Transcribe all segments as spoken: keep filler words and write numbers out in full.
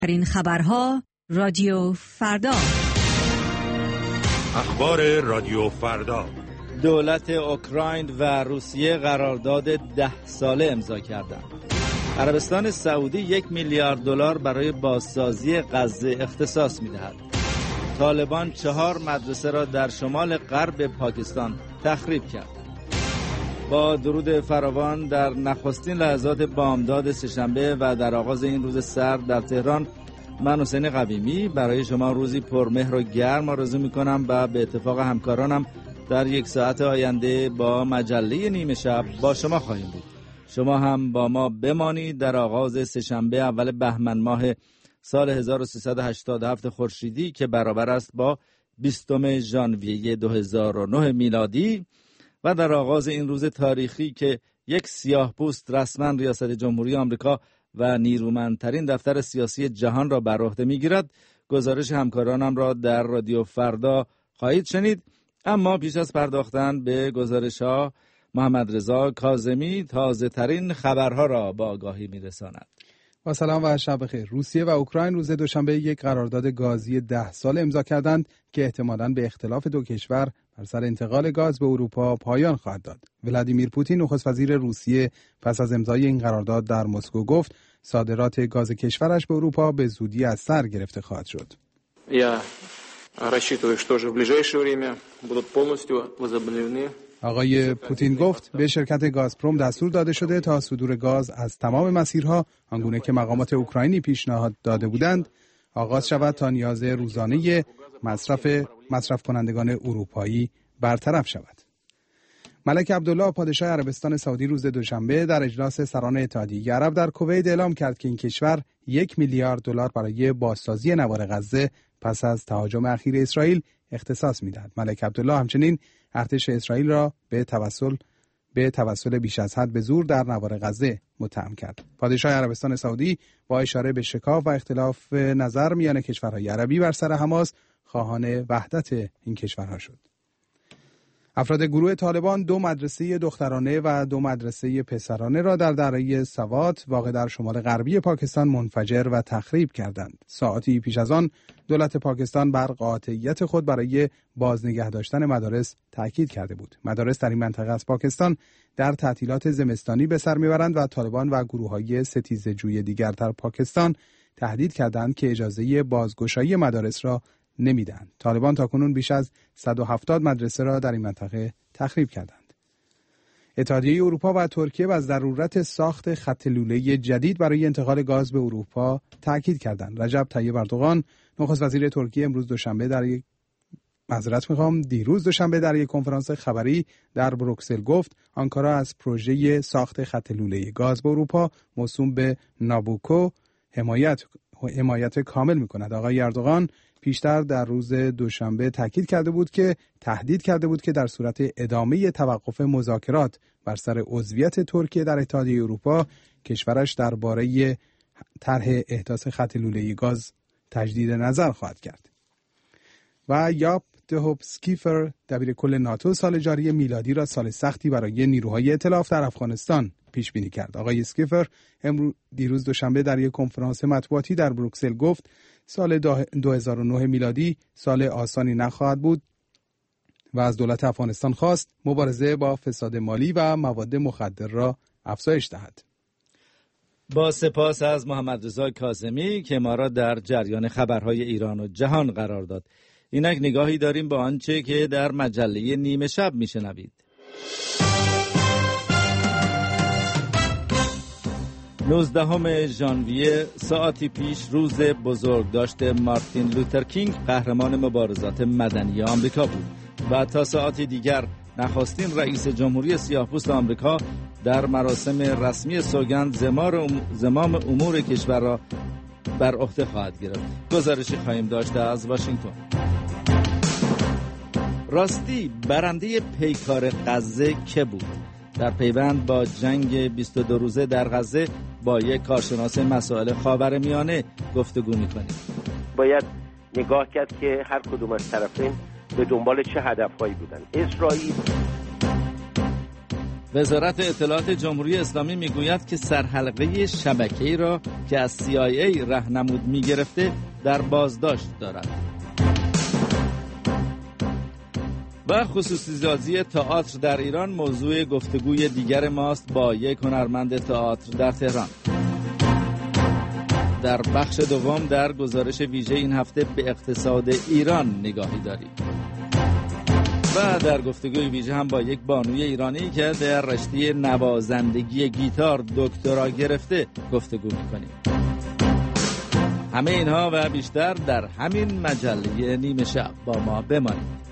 این خبرها رادیو فردا. اخبار رادیو فردا. دولت اوکراین و روسیه قرارداد ده ساله امضا کردند. عربستان سعودی یک میلیارد دلار برای بازسازی غزه اختصاص می‌دهد. طالبان چهار مدرسه را در شمال غرب پاکستان تخریب کرد. با درود فراوان در نخستین لحظات بامداد سه‌شنبه و در آغاز این روز سرد در تهران، من حسین قویمی برای شما روزی پرمهر و گرم آرزو می‌کنم و به اتفاق همکارانم در یک ساعت آینده با مجله نیمه شب با شما خواهیم بود. شما هم با ما بمانید در آغاز سه‌شنبه اول بهمن ماه سال هزار و سیصد و هشتاد و هفت خورشیدی که برابر است با بیستم ژانویه دو هزار و نه میلادی و در آغاز این روز تاریخی که یک سیاه‌پوست رسما ریاست جمهوری آمریکا و نیرومندترین دفتر سیاسی جهان را بر عهده می‌گیرد، گزارش همکارانم را در رادیو فردا خواهید شنید. اما پیش از پرداختن به گزارش‌ها، محمد رضا کاظمی تازه ترین خبرها را با آگاهی می‌رساند. با سلام و شب بخیر. روسیه و اوکراین روز دوشنبه یک قرارداد گازی ده ساله امضا کردند که احتمالاً به اختلاف دو کشور بر سر انتقال گاز به اروپا پایان خواهد داد. ولادیمیر پوتین نخست وزیر روسیه پس از امضای این قرارداد در مسکو گفت صادرات گاز کشورش به اروپا به زودی از سر گرفته خواهد شد. Я рассчитываю, что же в ближайшее время будут полностью возобновлены. آقای پوتین گفت به شرکت گازپروم دستور داده شده تا صدور گاز از تمام مسیرها آنگونه که مقامات اوکراینی پیشنهاد داده بودند آغاز شود تا نیاز روزانه مصرف مصرف کنندگان اروپایی برطرف شود. ملک عبدالله پادشاه عربستان سعودی روز دوشنبه در اجلاس سران اتحادیه عرب در کویت اعلام کرد که این کشور یک میلیارد دلار برای بازسازی نوار غزه پس از تهاجم اخیر اسرائیل اختصاص می‌دهد. ملک عبدالله همچنین ارتش اسرائیل را به توسل به توسل بیش از حد به زور در نوار غزه متهم کرد. پادشاه عربستان سعودی با اشاره به شکاف و اختلاف نظر میان کشورهای عربی بر سر حماس خواهان وحدت این کشورها شد. افراد گروه طالبان دو مدرسه دخترانه و دو مدرسه پسرانه را در دره سوات واقع در شمال غربی پاکستان منفجر و تخریب کردند. ساعتی پیش از آن دولت پاکستان بر قاطعیت خود برای بازنگه داشتن مدارس تاکید کرده بود. مدارس در این منطقه از پاکستان در تعطیلات زمستانی به سر میبرند و طالبان و گروه‌های ستیزجوی دیگر در پاکستان تهدید کردند که اجازه بازگشایی مدارس را نمیدهند. طالبان تاکنون بیش از صد و هفتاد مدرسه را در این منطقه تخریب کردند. اتحادیه اروپا و ترکیه از ضرورت ساخت خط لوله جدید برای انتقال گاز به اروپا تاکید کردند. رجب طیب اردوغان نخست وزیر ترکیه امروز دوشنبه در یک معذرت میخوام دیروز دوشنبه در یک کنفرانس خبری در بروکسل گفت آنکارا از پروژه ساخت خط لوله گاز به اروپا موسوم به نابوکو حمایت حمایت کامل میکند. آقای اردوغان پیشتر در روز دوشنبه تاکید کرده بود که تهدید کرده بود که در صورت ادامه توقف مذاکرات بر سر عضویت ترکیه در اتحادیه اروپا کشورش درباره طرح احداث خط لوله گاز تجدید نظر خواهد کرد. و یاپ دهوبسکیفر دبیر کل ناتو سال جاری میلادی را سال سختی برای نیروهای ائتلاف در افغانستان پیش بینی کرد. آقای اسکیفر امروز دیروز دوشنبه در یک کنفرانس مطبوعاتی در بروکسل گفت سال دو هزار و نه میلادی سال آسانی نخواهد بود و از دولت افغانستان خواست مبارزه با فساد مالی و مواد مخدر را افزایش دهد. با سپاس از محمد رضا کاظمی که ما را در جریان خبرهای ایران و جهان قرار داد. اینک نگاهی داریم با آنچه که در مجله نیمه شب میشنوید. نوزدهم ژانویه ساعتی پیش روز بزرگداشت مارتین لوتر کینگ قهرمان مبارزات مدنی آمریکا بود و تا ساعتی دیگر نخستین رئیس جمهوری سیاه‌پوست آمریکا در مراسم رسمی سوگند زمام امور کشور را بر عهده خواهد گرفت. گزارشی خواهیم داشت از واشنگتن. راستی برنده پیکار غزه که بود؟ در پیوند با جنگ بیست و دو روزه در غزه با یک کارشناس مسائل خاورمیانه گفتگو می‌کنیم. باید نگاه کرد که هر کدوم از طرفین به دنبال چه هدفهایی بودن. اسرائیل وزارت اطلاعات جمهوری اسلامی میگوید که سرحلقه شبکه‌ای را که از سی آی ای راهنمود میگرفته در بازداشت دارد. و خصوصی‌سازی تئاتر در ایران موضوع گفتگوی دیگر ماست با یک هنرمند تئاتر در تهران. در بخش دوم در گزارش ویژه این هفته به اقتصاد ایران نگاهی داریم و در گفتگوی ویژه هم با یک بانوی ایرانی که در رشته نوازندگی گیتار دکترا گرفته گفتگو می‌کنیم. همه اینها و بیشتر در همین مجله نیمه شب. با ما بمانید.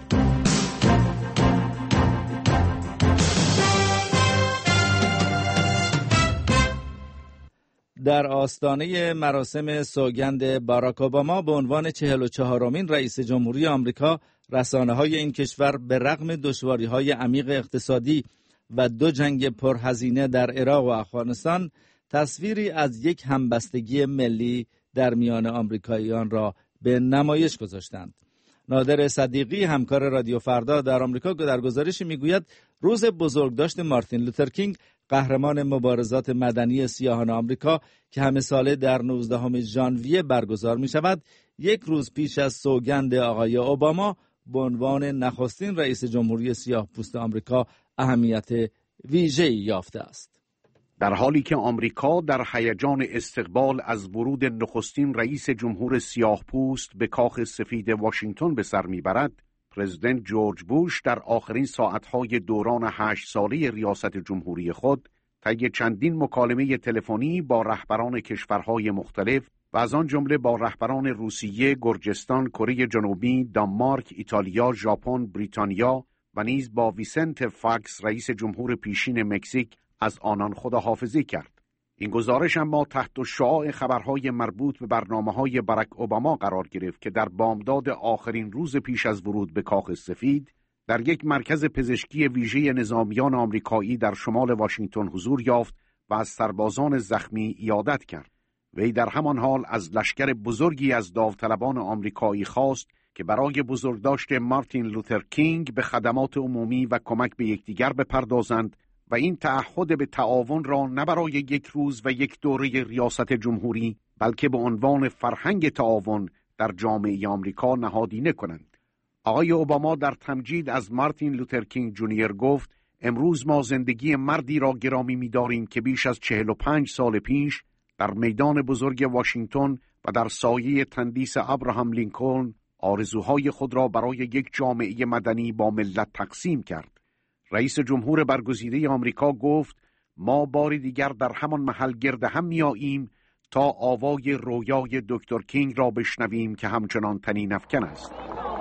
در آستانه مراسم سوگند باراک اوباما به عنوان چهل و چهارمین رئیس جمهوری آمریکا، رسانه‌های این کشور به رغم دشواری‌های عمیق اقتصادی و دو جنگ پرهزینه در عراق و افغانستان تصویری از یک همبستگی ملی در میان آمریکاییان را به نمایش گذاشتند. نادر صدیقی همکار رادیو فردا در آمریکا در گزارشی میگوید روز بزرگداشت مارتین لوتر کینگ، قهرمان مبارزات مدنی سیاهان آمریکا که همه ساله در نوزدهم ژانویه برگزار می شود، یک روز پیش از سوگند آقای اوباما به عنوان نخستین رئیس جمهوری سیاه پوست آمریکا اهمیت ویژه‌ای یافته است. در حالی که آمریکا در هیجان استقبال از ورود نخستین رئیس جمهور سیاه پوست به کاخ سفید واشنگتن به سر میبرد، پرزیدنت جورج بوش در آخرین ساعتهای دوران هشت ساله ریاست جمهوری خود طی چندین مکالمه تلفنی با رهبران کشورهای مختلف و از آن جمله با رهبران روسیه، گرجستان، کره جنوبی، دانمارک، ایتالیا، ژاپن، بریتانیا و نیز با ویسنت فاکس رئیس جمهور پیشین مکزیک از آنان خداحافظی کرد. این گزارش اما تحت شعاع خبرهای مربوط به برنامه‌های باراک اوباما قرار گرفت که در بامداد آخرین روز پیش از ورود به کاخ سفید در یک مرکز پزشکی ویژه نظامیان آمریکایی در شمال واشنگتن حضور یافت و از سربازان زخمی عیادت کرد. وی در همان حال از لشکر بزرگی از داوطلبان آمریکایی خواست که برای بزرگداشت مارتین لوتر کینگ به خدمات عمومی و کمک به یکدیگر بپردازند و این تعهد به تعاون را نه برای یک روز و یک دوره ریاست جمهوری بلکه به عنوان فرهنگ تعاون در جامعه آمریکا نهادینه کنند. آقای اوباما در تمجید از مارتین لوتر کینگ جونیور گفت: امروز ما زندگی مردی را گرامی می‌داریم که بیش از چهل و پنج سال پیش در میدان بزرگ واشنگتن و در سایه تندیس ابراهام لینکلن آرزوهای خود را برای یک جامعه مدنی با ملت تقسیم کرد. رئیس جمهور برگزیده آمریکا گفت: ما بار دیگر در همان محل گرد هم میاییم تا آوای رویای دکتر کینگ را بشنویم که همچنان طنین افکن است.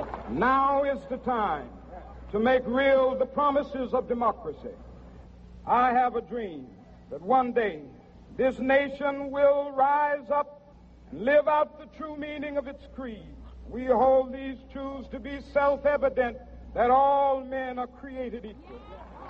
Now is the time to make real the promises of democracy. I have a dream that one day this nation will rise up and live out the true meaning of its creed. We hold these truths to be self-evident that all men are created equal.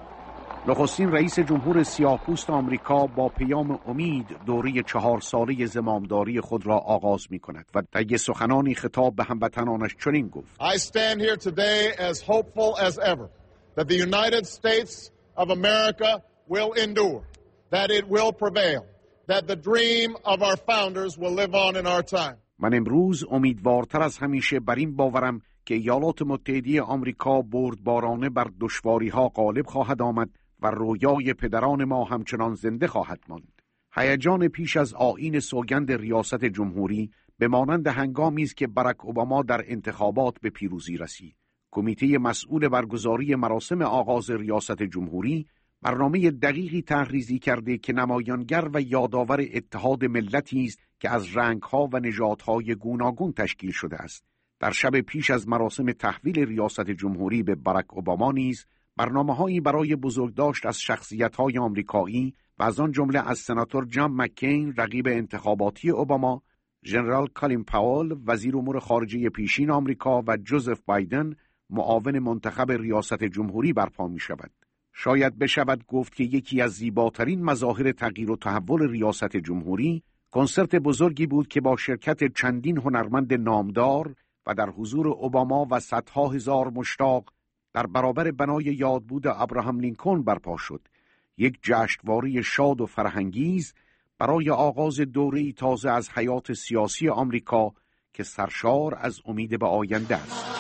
نخستین رئیس جمهور سیاه‌پوست آمریکا با پیام امید دوره چهار ساله زمامداری خود را آغاز می کند و طی سخنانی خطاب به هموطنانش چنین گفت: I stand here today as hopeful as ever that the United States of America will endure, that it will prevail, that the dream of our founders will live on in our time. من امروز امیدوارتر از همیشه بر این باورم که ایالات متحده آمریکا بردبارانه بر دشواری‌ها غالب خواهد آمد و رویای پدران ما همچنان زنده خواهد ماند. هیجان پیش از آیین سوگند ریاست جمهوری به مانند هنگامی است که باراک اوباما در انتخابات به پیروزی رسید. کمیته مسئول برگزاری مراسم آغاز ریاست جمهوری برنامه دقیقی طرح‌ریزی کرده که نمایانگر و یادآور اتحاد ملتی است که از رنگ‌ها و نژادهای گوناگون تشکیل شده است. در شب پیش از مراسم تحویل ریاست جمهوری به باراک اوباما نیز برنامه‌هایی برای بزرگداشت از شخصیت‌های آمریکایی و از آن جمله از سناتور جان مککین رقیب انتخاباتی اوباما، ژنرال کالین پاول وزیر امور خارجه پیشین آمریکا و جوزف بایدن معاون منتخب ریاست جمهوری برپا می‌شود. شاید بشود گفت که یکی از زیباترین مظاهر تغییر و تحول ریاست جمهوری کنسرت بزرگی بود که با شرکت چندین هنرمند نامدار و در حضور اوباما و صدها هزار مشتاق در برابر بنای یادبود ابراهام لینکلن برپا شد یک جشنواره شاد و فرهنگیز برای آغاز دوره‌ای تازه از حیات سیاسی آمریکا که سرشار از امید به آینده است.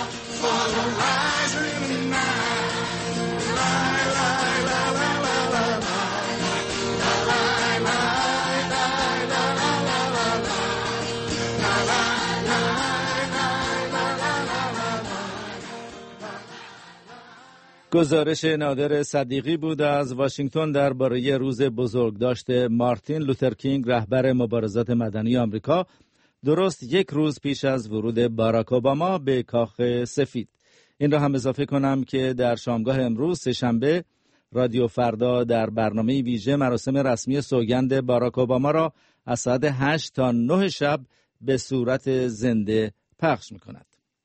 گزارش نادر صدیقی بود از واشنگتن درباره روز بزرگداشت مارتین لوتر کینگ، رهبر مبارزات مدنی آمریکا، درست یک روز پیش از ورود باراک اوباما به کاخ سفید. این را هم اضافه کنم که در شامگاه امروز سه‌شنبه رادیو فردا در برنامه ویژه مراسم رسمی سوگند باراک اوباما را از ساعت هشت تا نه شب به صورت زنده پخش می‌کند.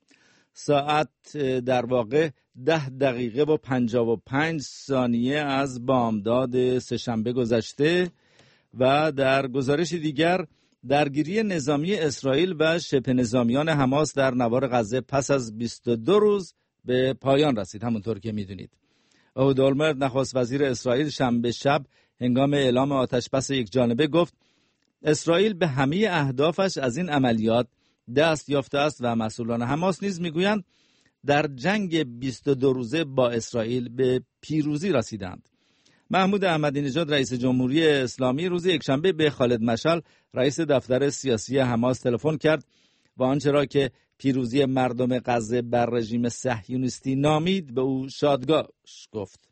ساعت در واقع ده دقیقه و پنجاه و پنج ثانیه از بامداد سه‌شنبه گذشته و در گزارش دیگر درگیری نظامی اسرائیل و شبه نظامیان حماس در نوار غزه پس از بیست و دو روز به پایان رسید. همونطور که میدونید اهود اولمرت نخست وزیر اسرائیل شنبه شب هنگام اعلام آتش بس یک جانبه گفت اسرائیل به همه اهدافش از این عملیات دست یافته است و مسئولان حماس نیز میگویند در جنگ بیست و دو روزه با اسرائیل به پیروزی رسیدند. محمود احمدی نژاد رئیس جمهوری اسلامی روز یکشنبه به خالد مشعل رئیس دفتر سیاسی حماس تلفن کرد و آنچه را که پیروزی مردم غزه بر رژیم صهیونیستی نامید به او شادگاهش گفت.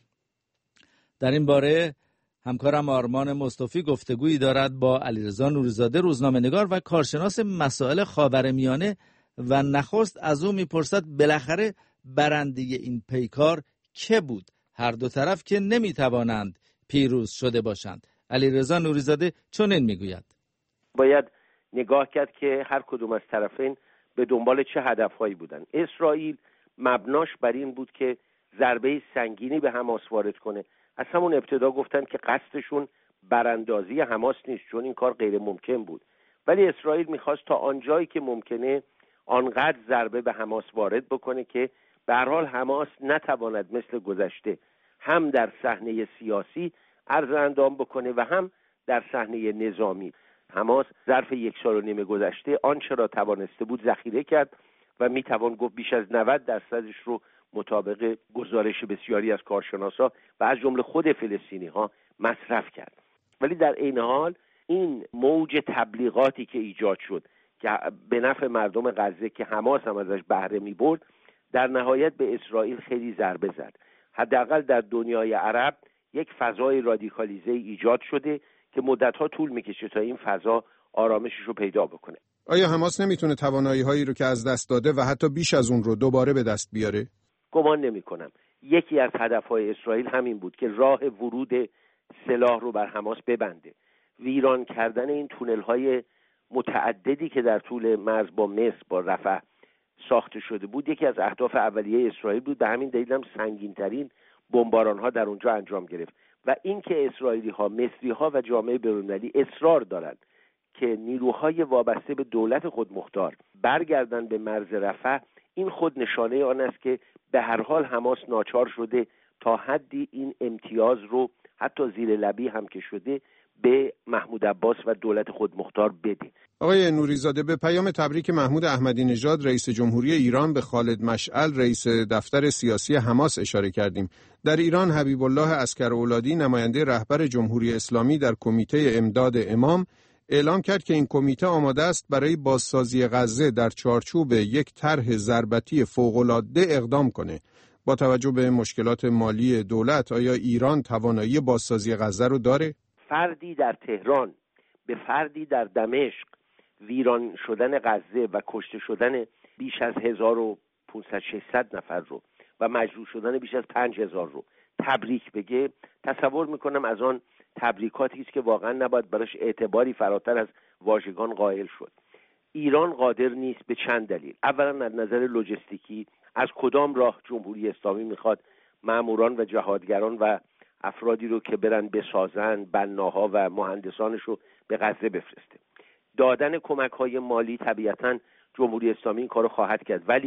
در این باره همکارم آرمان مصطفی گفتگویی دارد با علیرضا نوریزاده روزنامه‌نگار و کارشناس مسائل خاورمیانه و نخست از او میپرسد بالاخره برنده این پیکار که بود؟ هر دو طرف که نمیتوانند پیروز شده باشند. علیرضا نوریزاده چنین میگوید: باید نگاه کرد که هر کدوم از طرفین به دنبال چه هدفهایی بودن. اسرائیل مبناش بر این بود که ضربه سنگینی به حماس وارد کنه. از همون ابتدا گفتن که قصدشون براندازی حماس نیست، چون این کار غیر ممکن بود، ولی اسرائیل میخواست تا آنجایی که ممکنه آنقدر ضربه به حماس وارد بکنه که به هر حال حماس نتواند مثل گذشته هم در صحنه سیاسی عرض اندام بکنه و هم در صحنه نظامی. حماس ظرف یک سال و نیم گذشته آنچه را توانسته بود ذخیره کرد و میتوان گفت بیش از نود درصدش رو مطابق گزارش بسیاری از کارشناسا و از جمله خود فلسطینی ها مصرف کرد. ولی در این حال این موج تبلیغاتی که ایجاد شد که به نفع مردم غزه که حماس هم ازش بهره می برد، در نهایت به اسرائیل خیلی ضربه زد. حداقل در دنیای عرب یک فضای رادیکالیزه ایجاد شده که مدت‌ها طول می‌کشه تا این فضا آرامشش رو پیدا بکنه. آیا حماس نمیتونه توانایی‌هایی رو که از دست داده و حتی بیش از اون رو دوباره به دست بیاره؟ گمان نمی‌کنم. یکی از هدف‌های اسرائیل همین بود که راه ورود سلاح رو بر حماس ببنده. ویران کردن این تونل‌های متعددی که در طول مرز با مصر با رفح ساخته شده بود یکی از اهداف اولیه اسرائیل بود. به همین دلیل هم سنگین‌ترین بمباران‌ها در اونجا انجام گرفت و اینکه اسرائیلی‌ها، مصری‌ها و جامعه بین‌المللی اصرار دارند که نیروهای وابسته به دولت خودمختار برگردن به مرز رفح، این خود نشانه آن است که به هر حال حماس ناچار شده تا حدی این امتیاز رو حتی زیر لبی هم که شده به محمود عباس و دولت خودمختار بده. آقای نوریزاده، به پیام تبریک محمود احمدی نژاد رئیس جمهوری ایران به خالد مشعل رئیس دفتر سیاسی حماس اشاره کردیم. در ایران حبیب الله عسکراولادی نماینده رهبر جمهوری اسلامی در کمیته امداد امام اعلام کرد که این کمیته آماده است برای بازسازی غزه در چارچوب یک طرح ضربتی فوق‌العاده اقدام کنه. با توجه به مشکلات مالی دولت آیا ایران توانایی بازسازی غزه رو داره؟ فردی در تهران به فردی در دمشق ویران شدن غزه و کشته شدن بیش از هزار و پانصد ششصد نفر رو و مجروح شدن بیش از پنج هزار رو تبریک بگه، تصور میکنم از آن تبریکاتی است که واقعا نباید براش اعتباری فراتر از واژگان قائل شد. ایران قادر نیست به چند دلیل. اولا از نظر لوجستیکی، از کدام راه جمهوری اسلامی میخواد ماموران و جهادگران و افرادی رو که برن بسازن، بناها و مهندسانش رو به غزه بفرسته. دادن کمک‌های مالی طبیعتاً جمهوری اسلامی این کارو خواهد کرد، ولی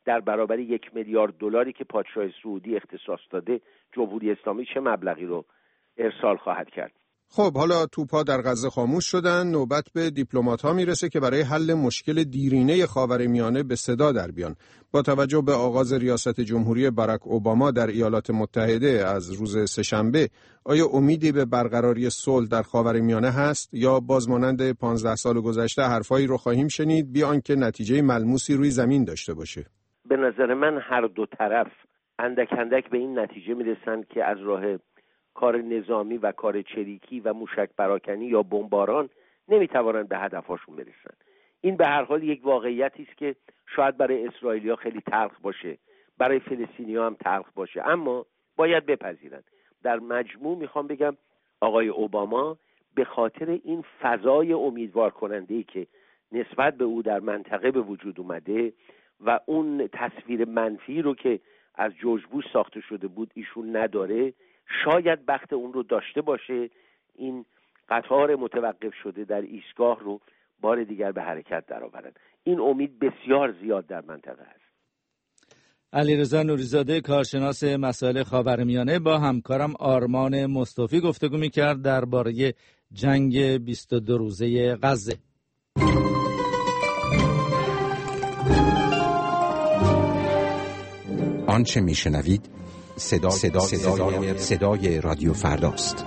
در برابر یک میلیارد دلاری که پادشاه سعودی اختصاص داده جمهوری اسلامی چه مبلغی رو ارسال خواهد کرد. خب حالا توپا در غزه خاموش شدن، نوبت به دیپلمات‌ها میرسه که برای حل مشکل دیرینه خاورمیانه به صدا در بیان. با توجه به آغاز ریاست جمهوری باراک اوباما در ایالات متحده از روز سه‌شنبه، آیا امیدی به برقراری صلح در خاورمیانه هست یا باز مانند پانزده سال گذشته حرفایی رو خواهیم شنید بی آنکه نتیجه ملموسی روی زمین داشته باشه؟ به نظر من هر دو طرف اندک اندک به این نتیجه میرسن که از راه کار نظامی و کار چریکی و موشک پراکنی یا بمباران نمیتوانند به هدفشون برسن. این به هر حال یک واقعیتی است که شاید برای اسرائیلیا خیلی تلخ باشه، برای فلسطینی‌ها هم تلخ باشه، اما باید بپذیرند. در مجموع میخوام بگم آقای اوباما به خاطر این فضای امیدوار کننده‌ای که نسبت به او در منطقه به وجود اومده و اون تصویر منفی رو که از جورج بوش ساخته شده بود ایشون نداره، شاید بخت اون رو داشته باشه این قطار متوقف شده در ایستگاه رو بار دیگر به حرکت درآورند. این امید بسیار زیاد در منطقه است. علیرضا نوری‌زاده کارشناس مسائل خاورمیانه با همکارم آرمان مصطفی گفتگو می‌کرد درباره جنگ بیست و دو روزه غزه. آنچه میشنوید صدا صدا صدای, صدای رادیو فرداست.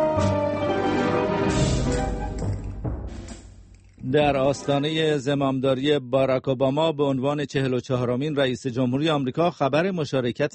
در آستانه زمامداری باراک اوباما به عنوان چهل و چهارمین رئیس جمهوری آمریکا خبر مشارکت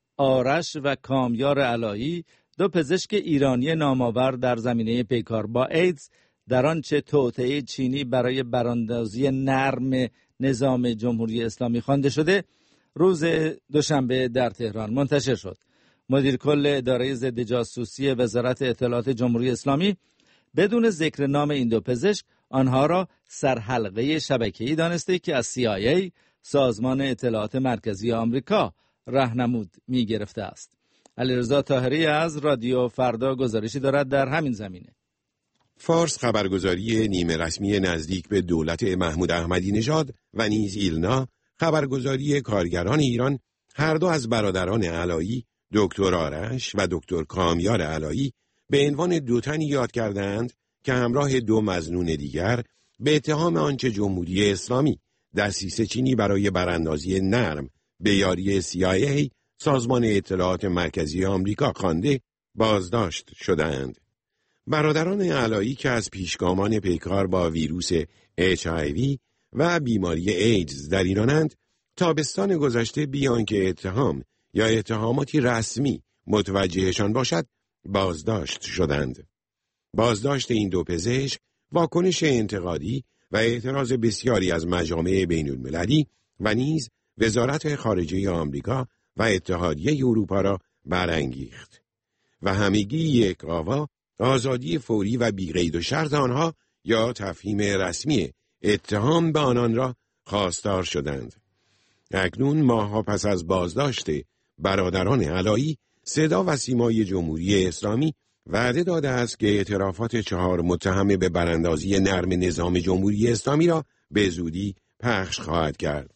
آرش و کامیار علایی، دو پزشک ایرانی نامآور در زمینه پیکار با ایدز، در آنچه توطئه چینی برای براندازی نرم نظام جمهوری اسلامی خوانده شده، روز دوشنبه در تهران منتشر شد. مدیر کل اداره ضد جاسوسی وزارت اطلاعات جمهوری اسلامی بدون ذکر نام این دو پزشک آنها را سرحلقه شبکه‌ای دانسته که از سی آی ای، سازمان اطلاعات مرکزی آمریکا، راهنمود می گرفته است. علیرضا طاهری از رادیو فردا گزارشی دارد در همین زمینه. فارس خبرگزاری نیمه رسمی نزدیک به دولت محمود احمدی نژاد و نیز ایلنا خبرگزاری کارگران ایران، هر دو از برادران علایی، دکتر آرش و دکتر کامیار علایی، به عنوان دو تنی یاد کردند که همراه دو مظنون دیگر به اتهام آنچه جمهوری اسلامی دسیسه چینی برای براندازی نرم به یاری سی آی ای، سازمان اطلاعات مرکزی آمریکا، خوانده بازداشت شدند. برادران علایی که از پیشگامان پیکار با ویروس اچ آی وی و بیماری ایدز در ایرانند، تابستان گذشته بی آنکه اتهام یا اتهاماتی رسمی متوجهشان باشد بازداشت شدند. بازداشت این دو پزشک واکنش انتقادی و اعتراض بسیاری از مجامع بین المللی و نیز وزارت خارجه آمریکا و اتحادیه اروپا را برانگیخت و همگی یک آوا آزادی فوری و بی‌قید و شرط آنها یا تفهیم رسمی اتهام به آنان را خواستار شدند. اکنون ماه‌ها پس از بازداشت برادران علایی، صدا و سیمای جمهوری اسلامی وعده داده است که اعترافات چهار متهم به براندازی نرم نظام جمهوری اسلامی را به زودی پخش خواهد کرد.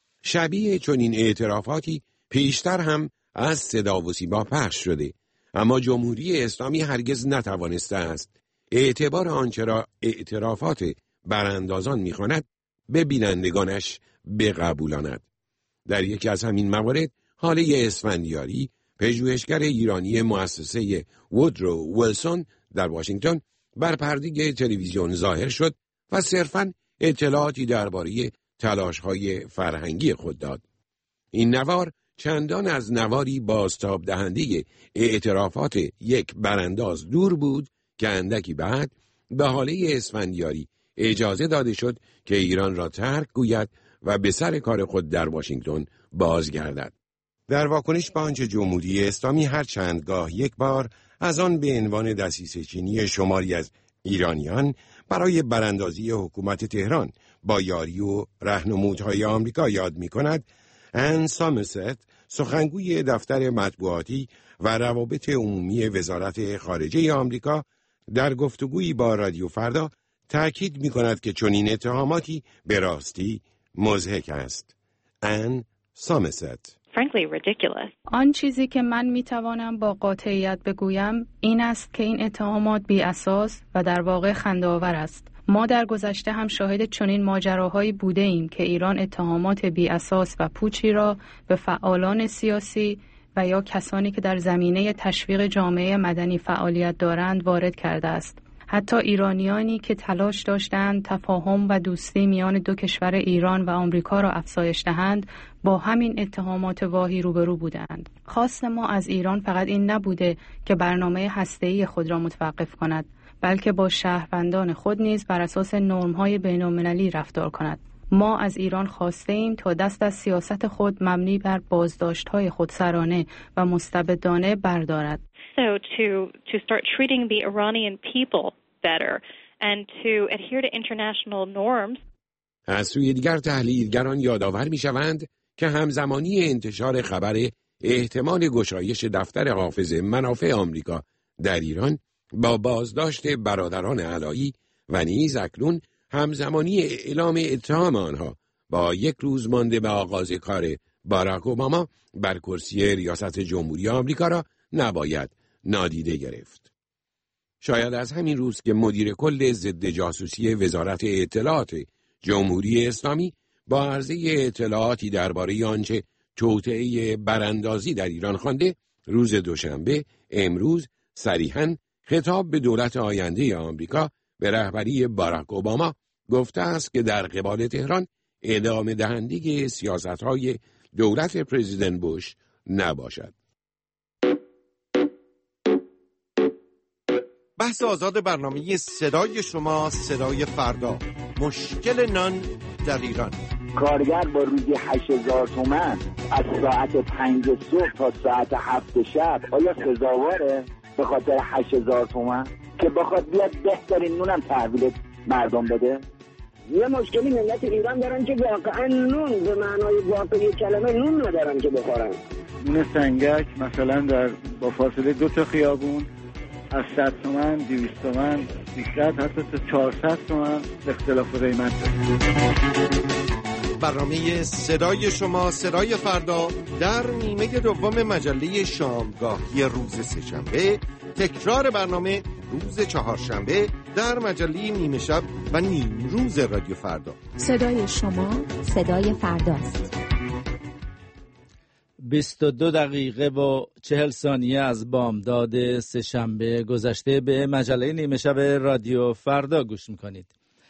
شبیه چنین اعترافاتی پیشتر هم از صدا و سیما پخش شده، اما جمهوری اسلامی هرگز نتوانسته است اعتبار آنچه را اعترافات براندازان می‌خواند به بینندگانش بقبولاند. در یکی از همین موارد، هاله اسفندیاری، پژوهشگر ایرانی مؤسسه وودرو ویلسون در واشنگتن، بر پرده تلویزیون ظاهر شد و صرفاً اطلاعاتی درباره تلاش‌های فرهنگی خود داد. این نوار چندان از نواری بازتاب دهنده اعترافات یک برانداز دور بود که اندکی بعد به هاله اسفندیاری اجازه داده شد که ایران را ترک گوید و به سر کار خود در واشنگتن بازگردد. در واکنش به آنچه جمهوری اسلامی هر چندگاه یک بار از آن به عنوان دسیسه چینی شماری از ایرانیان برای براندازی حکومت تهران با یاری و راهنمودهای آمریکا یاد می کند، ان سامرست، سخنگوی دفتر مطبوعاتی و روابط عمومی وزارت خارجه آمریکا، در گفتگویی با رادیو فردا تأکید می کند که چنین اتهاماتی به راستی مضحک است. ان سامست. frankly ridiculous. آن چیزی که من میتوانم با قاطعیت بگویم این است که این اتهامات بی اساس و در واقع خنده‌آور است. ما در گذشته هم شاهد چنین ماجراهایی بوده ایم که ایران اتهامات بی اساس و پوچی را به فعالان سیاسی و یا کسانی که در زمینه تشویق جامعه مدنی فعالیت دارند وارد کرده است. حتی ایرانیانی که تلاش داشتند تفاهم و دوستی میان دو کشور ایران و آمریکا را افزایش دهند با همین اتهامات واهی روبرو بودند. خواست ما از ایران فقط این نبوده که برنامه هسته‌ای خود را متوقف کند، بلکه با شهروندان خود نیز بر اساس نرم‌های بین‌المللی رفتار کند. ما از ایران خواسته ایم تا دست از سیاست خود مبنی بر بازداشت‌های خودسرانه و مستبدانه بردارد. So to to start treating the Iranian people better and to adhere to international norms. از سوی دیگر تحلیلگران یادآور می‌شوند که همزمانی انتشار خبر احتمال گشایش دفتر حافظ منافع آمریکا در ایران با بازداشت برادران علایی و نیز اکنون همزمانی اعلام اتهام آنها با یک روز مانده به آغاز کار باراک اوباما بر کرسی ریاست جمهوری آمریکا را نباید نادیده گرفت. شاید از همین روز که مدیر کل ضد جاسوسی وزارت اطلاعات جمهوری اسلامی با عرضه اطلاعاتی درباره آنچه توطئه براندازی در ایران خوانده، روز دوشنبه امروز صریحاً خطاب به دولت آینده آمریکا به رهبری باراک اوباما گفته است که در قبال تهران ادامه دهنده سیاست‌های دولت پرزیدنت بوش نباشد. بحث آزاد برنامه صدای شما، صدای فردا. مشکل نان در ایران. کارگر با روزی هشت هزار تومان از ساعت پنج صبح تا ساعت هفت شب آیا سزاواره به خاطر هشت هزار تومان که بخواد بیاد بهترین نونم تحویل مردم بده؟ یه مشکلی ملت ایران دارن که واقعا نون به معنای واقعی کلمه نون ندارن که بخورن. نون سنگک مثلا در با فاصله دو تا خیابون از صد تومن، دویست تومن، بیشتر حتی تا چهارصد تومن اختلاف قیمت داره. برنامه صدای شما، صدای فردا در نیمه دوم مجله شامگاهی روز سه‌شنبه، تکرار برنامه روز چهارشنبه در مجله نیمه شب و نیم روز رادیو فردا. صدای شما، صدای فرداست. بیست و دو دقیقه و چهل ثانیه از بامداد سه‌شنبه گذشته به مجله نیمه شب رادیو فردا گوش میکنید.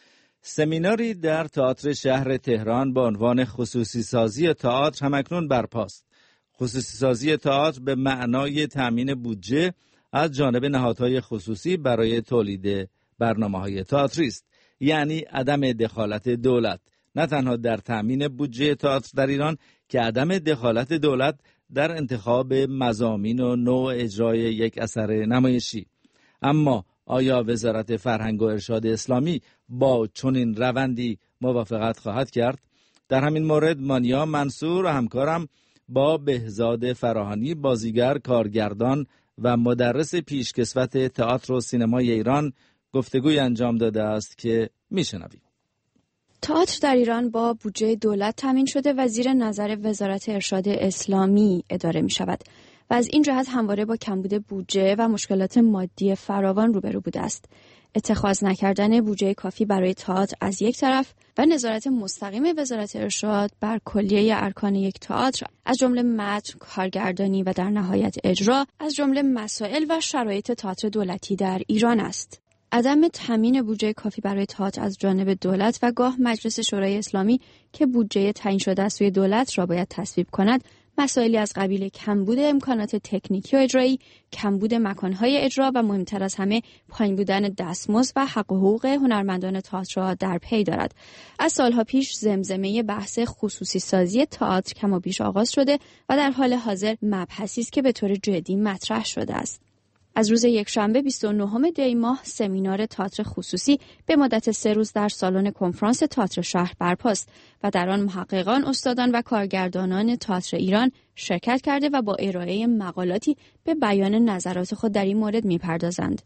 سمیناری در تئاتر شهر تهران با عنوان خصوصی سازی تئاتر همکنون برپاست. خصوصی سازی تئاتر به معنای تامین بودجه از جانب نهادهای خصوصی برای تولید برنامه‌های تئاتری است، یعنی عدم دخالت دولت، نه تنها در تامین بودجه تئاتر در ایران که عدم دخالت دولت در انتخاب مضامین و نوع اجرای یک اثر نمایشی. اما آیا وزارت فرهنگ و ارشاد اسلامی با چنین روندی موافقت خواهد کرد؟ در همین مورد مانیا منصور و همکارم با بهزاد فراهانی، بازیگر، کارگردان و مدرس پیشکسوت تئاتر و سینمای ایران گفتگوی انجام داده است که میشنویم. تئاتر در ایران با بودجه دولت تامین شده و زیر نظر وزارت ارشاد اسلامی اداره می شود و از این جهت همواره با کمبود بودجه و مشکلات مادی فراوان روبرو بوده است. اتخاذ نکردن بودجه کافی برای تئاتر از یک طرف و نظارت مستقیم وزارت ارشاد بر کلیه ارکان یک تئاتر از جمله متن، کارگردانی و در نهایت اجرا از جمله مسائل و شرایط تئاتر دولتی در ایران است. عدم تامین بودجه کافی برای تئاتر از جانب دولت و گاه مجلس شورای اسلامی که بودجه تعیین شده از سوی دولت را باید تصویب کند، مسائلی از قبیل کمبود امکانات تکنیکی و اجرایی، کمبود مکانهای اجرا و مهمتر از همه پایین بودن دستمزد و حق و حقوق هنرمندان تئاتر را در پی دارد. از سالها پیش زمزمه بحث خصوصی سازی تئاتر کم و بیش آغاز شده و در حال حاضر مبحثی است که به طور جدی مطرح شده است. از روز یکشنبه بیست و نهم دی ماه سمینار تئاتر خصوصی به مدت سه روز در سالن کنفرانس تئاتر شهر برپاست و در آن محققان، استادان و کارگردانان تئاتر ایران شرکت کرده و با ارائه مقالاتی به بیان نظرات خود در این مورد می‌پردازند.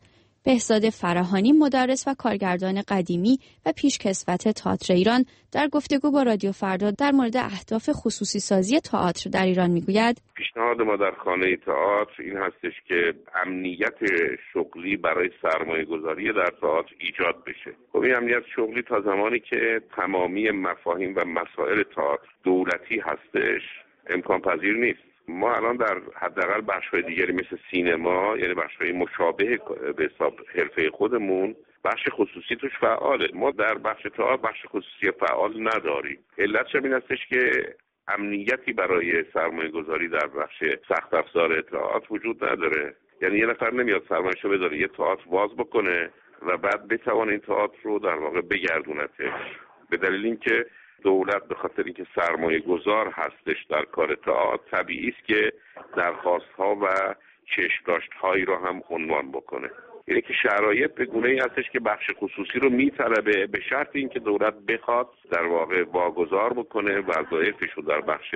بهزاد فراهانی مدرس و کارگردان قدیمی و پیشکسوت تئاتر ایران در گفتگو با رادیو فردا در مورد اهداف خصوصی سازی تئاتر در ایران میگوید: پیشنهاد ما در خانه تئاتر این هستش که امنیت شغلی برای سرمایه گذاری در تئاتر ایجاد بشه. خب این امنیت شغلی تا زمانی که تمامی مفاهیم و مسائل تئاتر دولتی هستش امکان پذیر نیست. ما الان در حداقل بخش‌های دیگری مثل سینما، یعنی بخش‌های مشابه به حساب حرفه خودمون، بخش خصوصی توش فعاله. ما در بخش تئاتر بخش خصوصی فعال نداریم. علتش این هستش که امنیتی برای سرمایه گذاری در بخش سخت افزار تئاتر وجود نداره. یعنی یه نفر نمیاد سرمایه‌شو بذاره یه تئاتر باز بکنه و بعد بتوانه این تئاتر رو در واقع بگردونتش، به دلیل اینکه دولت به خاطر اینکه سرمایه گذار هستش در کار تئاتر، طبیعی است که درخواست ها و چشم‌داشت هایی رو هم عنوان بکنه. یعنی که شرایط به گونه‌ای هستش که بخش خصوصی رو میطلبه، به شرط اینکه دولت بخواد در واقع واگذار بکنه وظایفش رو در بخش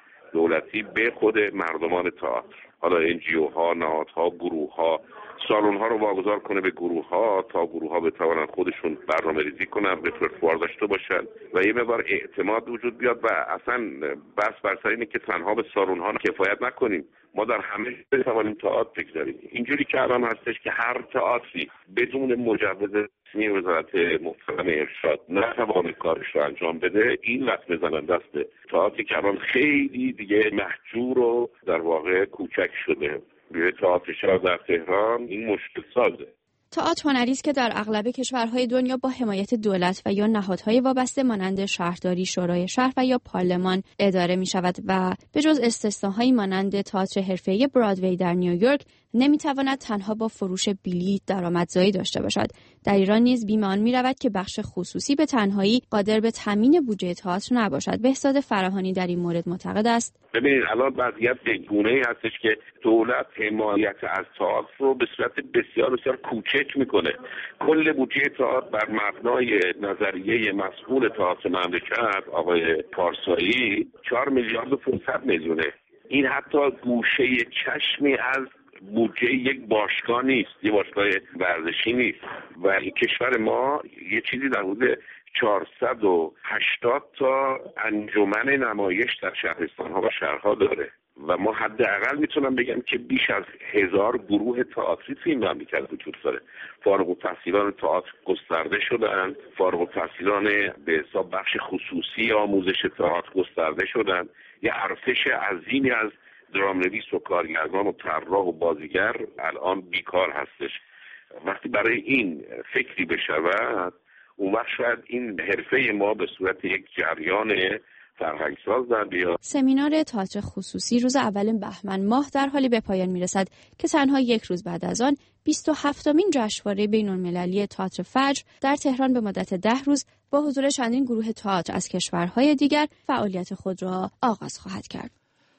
دولتی به خود مردمان تئاتر، حالا ان جی او ها، نهادها، گروه ها، سالن ها رو واگذار کنه به گروه ها تا گروه ها بتوانن خودشون برنامه ریزی کنن، رپرتوار داشته باشن و یه مقدار اعتماد وجود بیاد و اصلا بس بر سر اینه که تنها به سالن ها کفایت نکنیم، ما در همه بتوانیم تئاتر بگذاریم. اینجوری که الان هستش که هر تئاتری بدون مجوز رسمی وزارت محترم ارشاد نتوانه کارش رو انجام بده، این لطمه زننده است. تئاتری که الان خیلی دیگه محجور و در واقع کوچک شده. به تئاتر شهر در تهران این مشکل سازه. تئاتر هنری است که در اغلب کشورهای دنیا با حمایت دولت و یا نهادهای وابسته مانند شهرداری، شورای شهر و یا پارلمان اداره می شود و به جز استثناهایی مانند تئاتر حرفه‌ای برادوی در نیویورک نمیتواند تنها با فروش بلیط درآمدزایی داشته باشد. در ایران نیز بیم آن می‌رود که بخش خصوصی به تنهایی قادر به تامین بودجه تئاتر نباشد. بهزاد فراهانی در این مورد معتقد است: ببینید الان وضعیت به گونه‌ای هستش که دولت حمایت از تئاتر رو به صورت بسیار بسیار کوچک میکنه. کل بودجه تئاتر بر مبنای نظریه مسئول تئاتر مملکت آقای پارسایی چهار میلیارد و پانصد میلیونه. این حتی گوشه چشمی از بودجه یک باشگاه نیست، یک باشگاه ورزشی نیست و این کشور ما یه چیزی در حدود چهارصد و هشتاد تا انجمن نمایش در شهرستان‌ها و شهرها داره و ما حداقل میتونم بگم که بیش از هزار گروه تئاتری تو این مملکت وجود داره. فارغ التحصیلان تئاتر گسترده شدن، فارغ التحصیلان به حساب بخش خصوصی آموزش تئاتر گسترده شدن، یه ارتش عظیمی از درامنویس و کارگردان و طراح و بازیگر الان بیکار هستش. وقتی برای این فکری بشود اون وقت شاید این حرفه ما به صورت یک جریان فرهنگساز در بیاد. سمینار تئاتر خصوصی روز اول بهمن ماه در حالی به پایان میرسد که تنها یک روز بعد از آن بیست و هفتمین جشنواره بین‌المللی تئاتر فجر در تهران به مدت ده روز با حضور چندین گروه تئاتر از کشورهای دیگر فعالیت خود را آغاز خواهد کرد.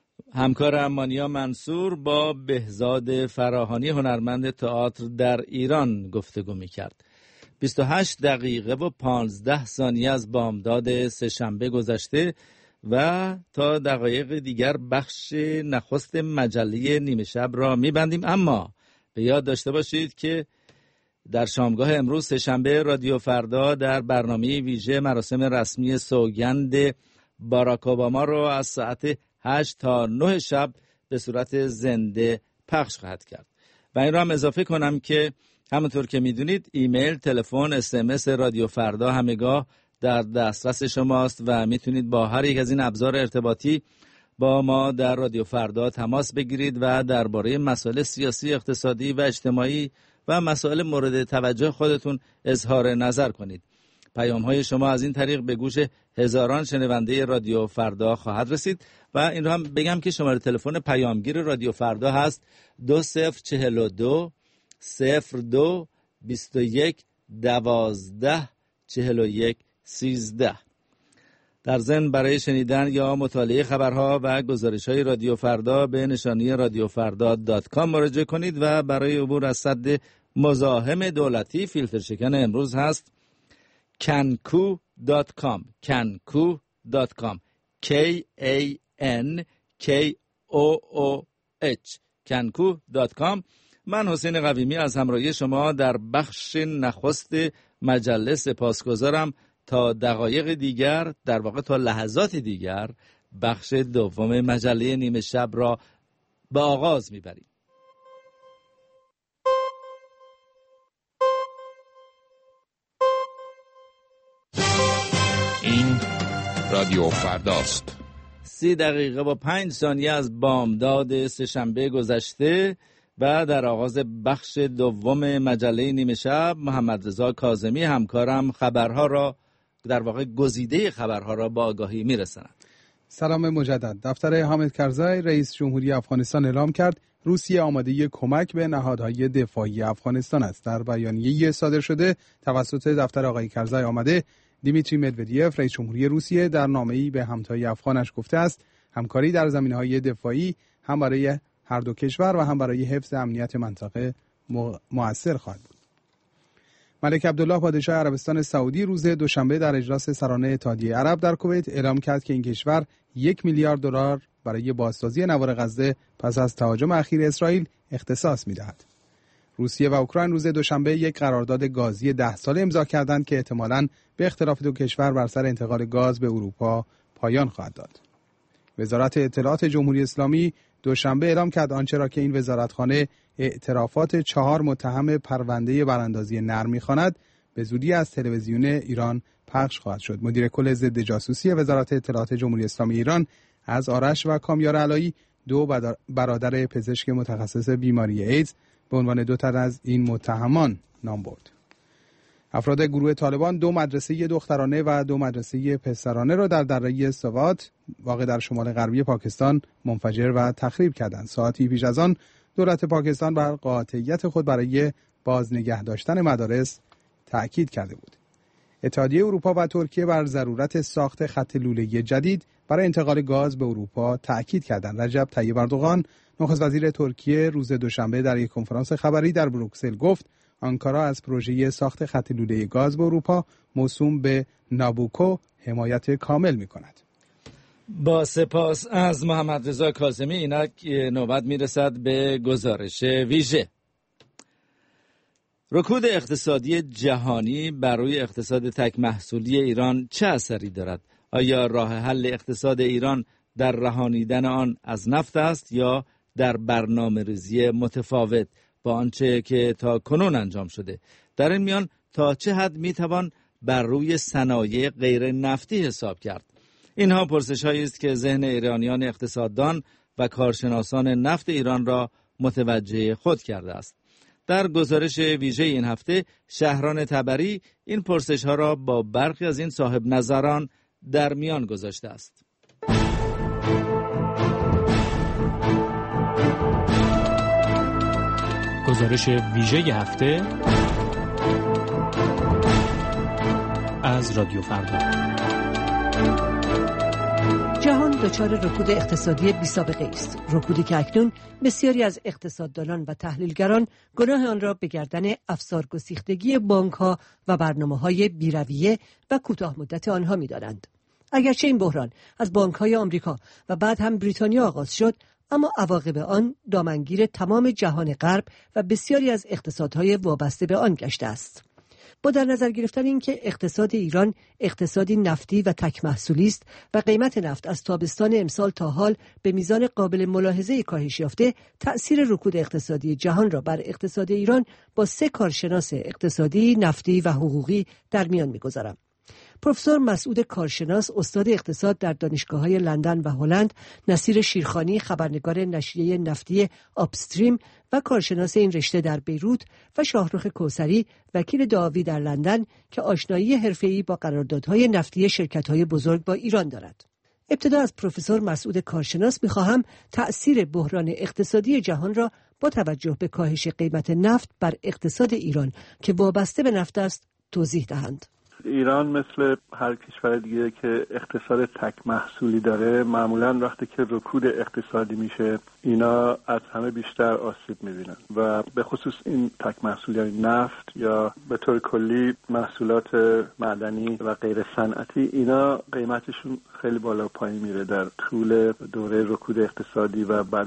همکارم مانیا منصور با بهزاد فراهانی هنرمند تئاتر در ایران گفتگو می‌کرد. بیست و هشت دقیقه و پانزده ثانیه از بامداد سه‌شنبه گذشته و تا دقایق دیگر بخش نخست مجله نیمه شب را می‌بندیم، اما به یاد داشته باشید که در شامگاه امروز سه‌شنبه رادیو فردا در برنامه ویژه مراسم رسمی سوگند باراک اوباما را از ساعت هشت تا نه شب به صورت زنده پخش خواهد کرد. و این را هم اضافه کنم که همونطور که میدونید ایمیل، تلفن، اس ام اس رادیو فردا همگاه در دسترس شماست و میتونید با هر یک از این ابزار ارتباطی با ما در رادیو فردا تماس بگیرید و درباره مسائل سیاسی، اقتصادی و اجتماعی و مسائل مورد توجه خودتون اظهار نظر کنید. پیام‌های شما از این طریق به گوش هزاران شنونده رادیو فردا خواهد رسید و این رو هم بگم که شماره تلفن پیامگیر رادیو فردا هست دو صفر چهل و دو صفر دو بیست و یک دوازده چهل و یک سیزده. در ضمن برای شنیدن یا مطالعه خبرها و گزارش‌های رادیو فردا به نشانی رادیو فردا دات کام مراجعه کنید و برای عبور از سد مزاحم دولتی فیلتر شکن امروز هست کنکو دات کام کنکو دات کام K A N K O O H کنکو دات کام. من حسین قویمی از همراهی شما در بخش نخست مجله سپاسگزارم. تا دقایق دیگر، در واقع تا لحظات دیگر، بخش دوم مجله نیمه شب را به آغاز میبریم. این رادیو فرداست. سی دقیقه و پنج ثانیه از بامداد سه‌شنبه گذشته و در آغاز بخش دوم مجله نیمه شب محمد رضا کاظمی همکارم خبرها را، در واقع گزیده خبرها را با آگاهی میرساند. سلام مجدد. دفتر حامد کرزی رئیس جمهوری افغانستان اعلام کرد روسیه آماده کمک به نهادهای دفاعی افغانستان است. در بیانیه صادر شده توسط دفتر آقای کرزی آمده، دیمیتری مدودیف رئیس جمهوری روسیه در نامه‌ای به همتای افغانش گفته است همکاری در زمینه‌های دفاعی هم برای هر دو کشور و هم برای حفظ امنیت منطقه مؤثر خواهد بود. ملک عبدالله پادشاه عربستان سعودی روز دوشنبه در اجلاس سرانه اتحادیه عرب در کویت اعلام کرد که این کشور یک میلیارد دلار برای بازسازی نوار غزه پس از تهاجم اخیر اسرائیل اختصاص می‌دهد. روسیه و اوکراین روز دوشنبه یک قرارداد گازی ده ساله امضا کردند که احتمالاً به اختلاف دو کشور بر سر انتقال گاز به اروپا پایان خواهد داد. وزارت اطلاعات جمهوری اسلامی دوشنبه اعلام کرد آنچه را که این وزارتخانه اعترافات چهار متهم پرونده براندازی نرم می‌خواند به زودی از تلویزیون ایران پخش خواهد شد. مدیر کل ضد جاسوسی وزارت اطلاعات جمهوری اسلامی ایران از آرش و کامیار علایی، دو برادر پزشک متخصص بیماری ایدز، به عنوان دو تن از این متهمان نام برد. افراد گروه طالبان دو مدرسه دخترانه و دو مدرسه پسرانه را در دره سوات واقع در شمال غربی پاکستان منفجر و تخریب کردند. ساعتی پیش از آن دولت پاکستان بر قاطعیت خود برای بازنگه داشتن مدارس تأکید کرده بود. اتحادیه اروپا و ترکیه بر ضرورت ساخت خط لوله‌ای جدید برای انتقال گاز به اروپا تأکید کردند. رجب طیب اردوغان نخست وزیر ترکیه روز دوشنبه در یک کنفرانس خبری در بروکسل گفت آنکارا از پروژه ساخت خط لوله گاز به اروپا موسوم به نابوکو حمایت کامل می‌کند. با سپاس از محمد رضا کاظمی. اینک نوبت میرسد به گزارش ویژه. رکود اقتصادی جهانی برای اقتصاد تک محصولی ایران چه اثری دارد؟ آیا راه حل اقتصاد ایران در رهانیدن آن از نفت است یا در برنامه‌ریزی متفاوت با آنچه که تا کنون انجام شده؟ در این میان تا چه حد میتوان بر روی صنایع غیر نفتی حساب کرد؟ اینها پرسش‌هایی است که ذهن ایرانیان اقتصاددان و کارشناسان نفت ایران را متوجه خود کرده است. در گزارش ویژه این هفته شهران تبری این پرسش‌ها را با برخی از این صاحب نظران در میان گذاشته است. گزارش ویژه هفته از رادیو فردا. جهان دچار رکود اقتصادی بی‌سابقه است. رکودی که اکنون بسیاری از اقتصاددانان و تحلیلگران گناه آن را به گردن افسارگسیختگی بانک‌ها و برنامه‌های بی‌رویه و کوتاه مدت آنها می‌دانند. اگرچه این بحران از بانک‌های آمریکا و بعد هم بریتانیا آغاز شد، اما عواقب آن دامنگیر تمام جهان غرب و بسیاری از اقتصادهای وابسته به آن گشته است. با در نظر گرفتن اینکه اقتصاد ایران اقتصادی نفتی و تک محصولی است و قیمت نفت از تابستان امسال تا حال به میزان قابل ملاحظه کاهش یافته، تأثیر رکود اقتصادی جهان را بر اقتصاد ایران با سه کارشناس اقتصادی، نفتی و حقوقی در میان می‌گذارم. پروفسور مسعود کارشناس، استاد اقتصاد در دانشگاه‌های لندن و هلند، نصیر شیرخانی، خبرنگار نشریه نفتی آپستریم و کارشناس این رشته در بیروت، و شاهرخ کوثری، وکیل دعاوی در لندن که آشنایی حرفه‌ای با قراردادهای نفتی شرکت‌های بزرگ با ایران دارد. ابتدا از پروفسور مسعود کارشناس می‌خواهم تأثیر بحران اقتصادی جهان را با توجه به کاهش قیمت نفت بر اقتصاد ایران که وابسته به نفت است توضیح دهند. ایران مثل هر کشور دیگه که اقتصاد تک محصولی داره، معمولا وقتی که رکود اقتصادی میشه اینا از همه بیشتر آسیب میبینن و به خصوص این تک محصولی های نفت یا به طور کلی محصولات معدنی و غیر صنعتی، اینا قیمتشون خیلی بالا پایین میره در طول دوره رکود اقتصادی و بعد از اون.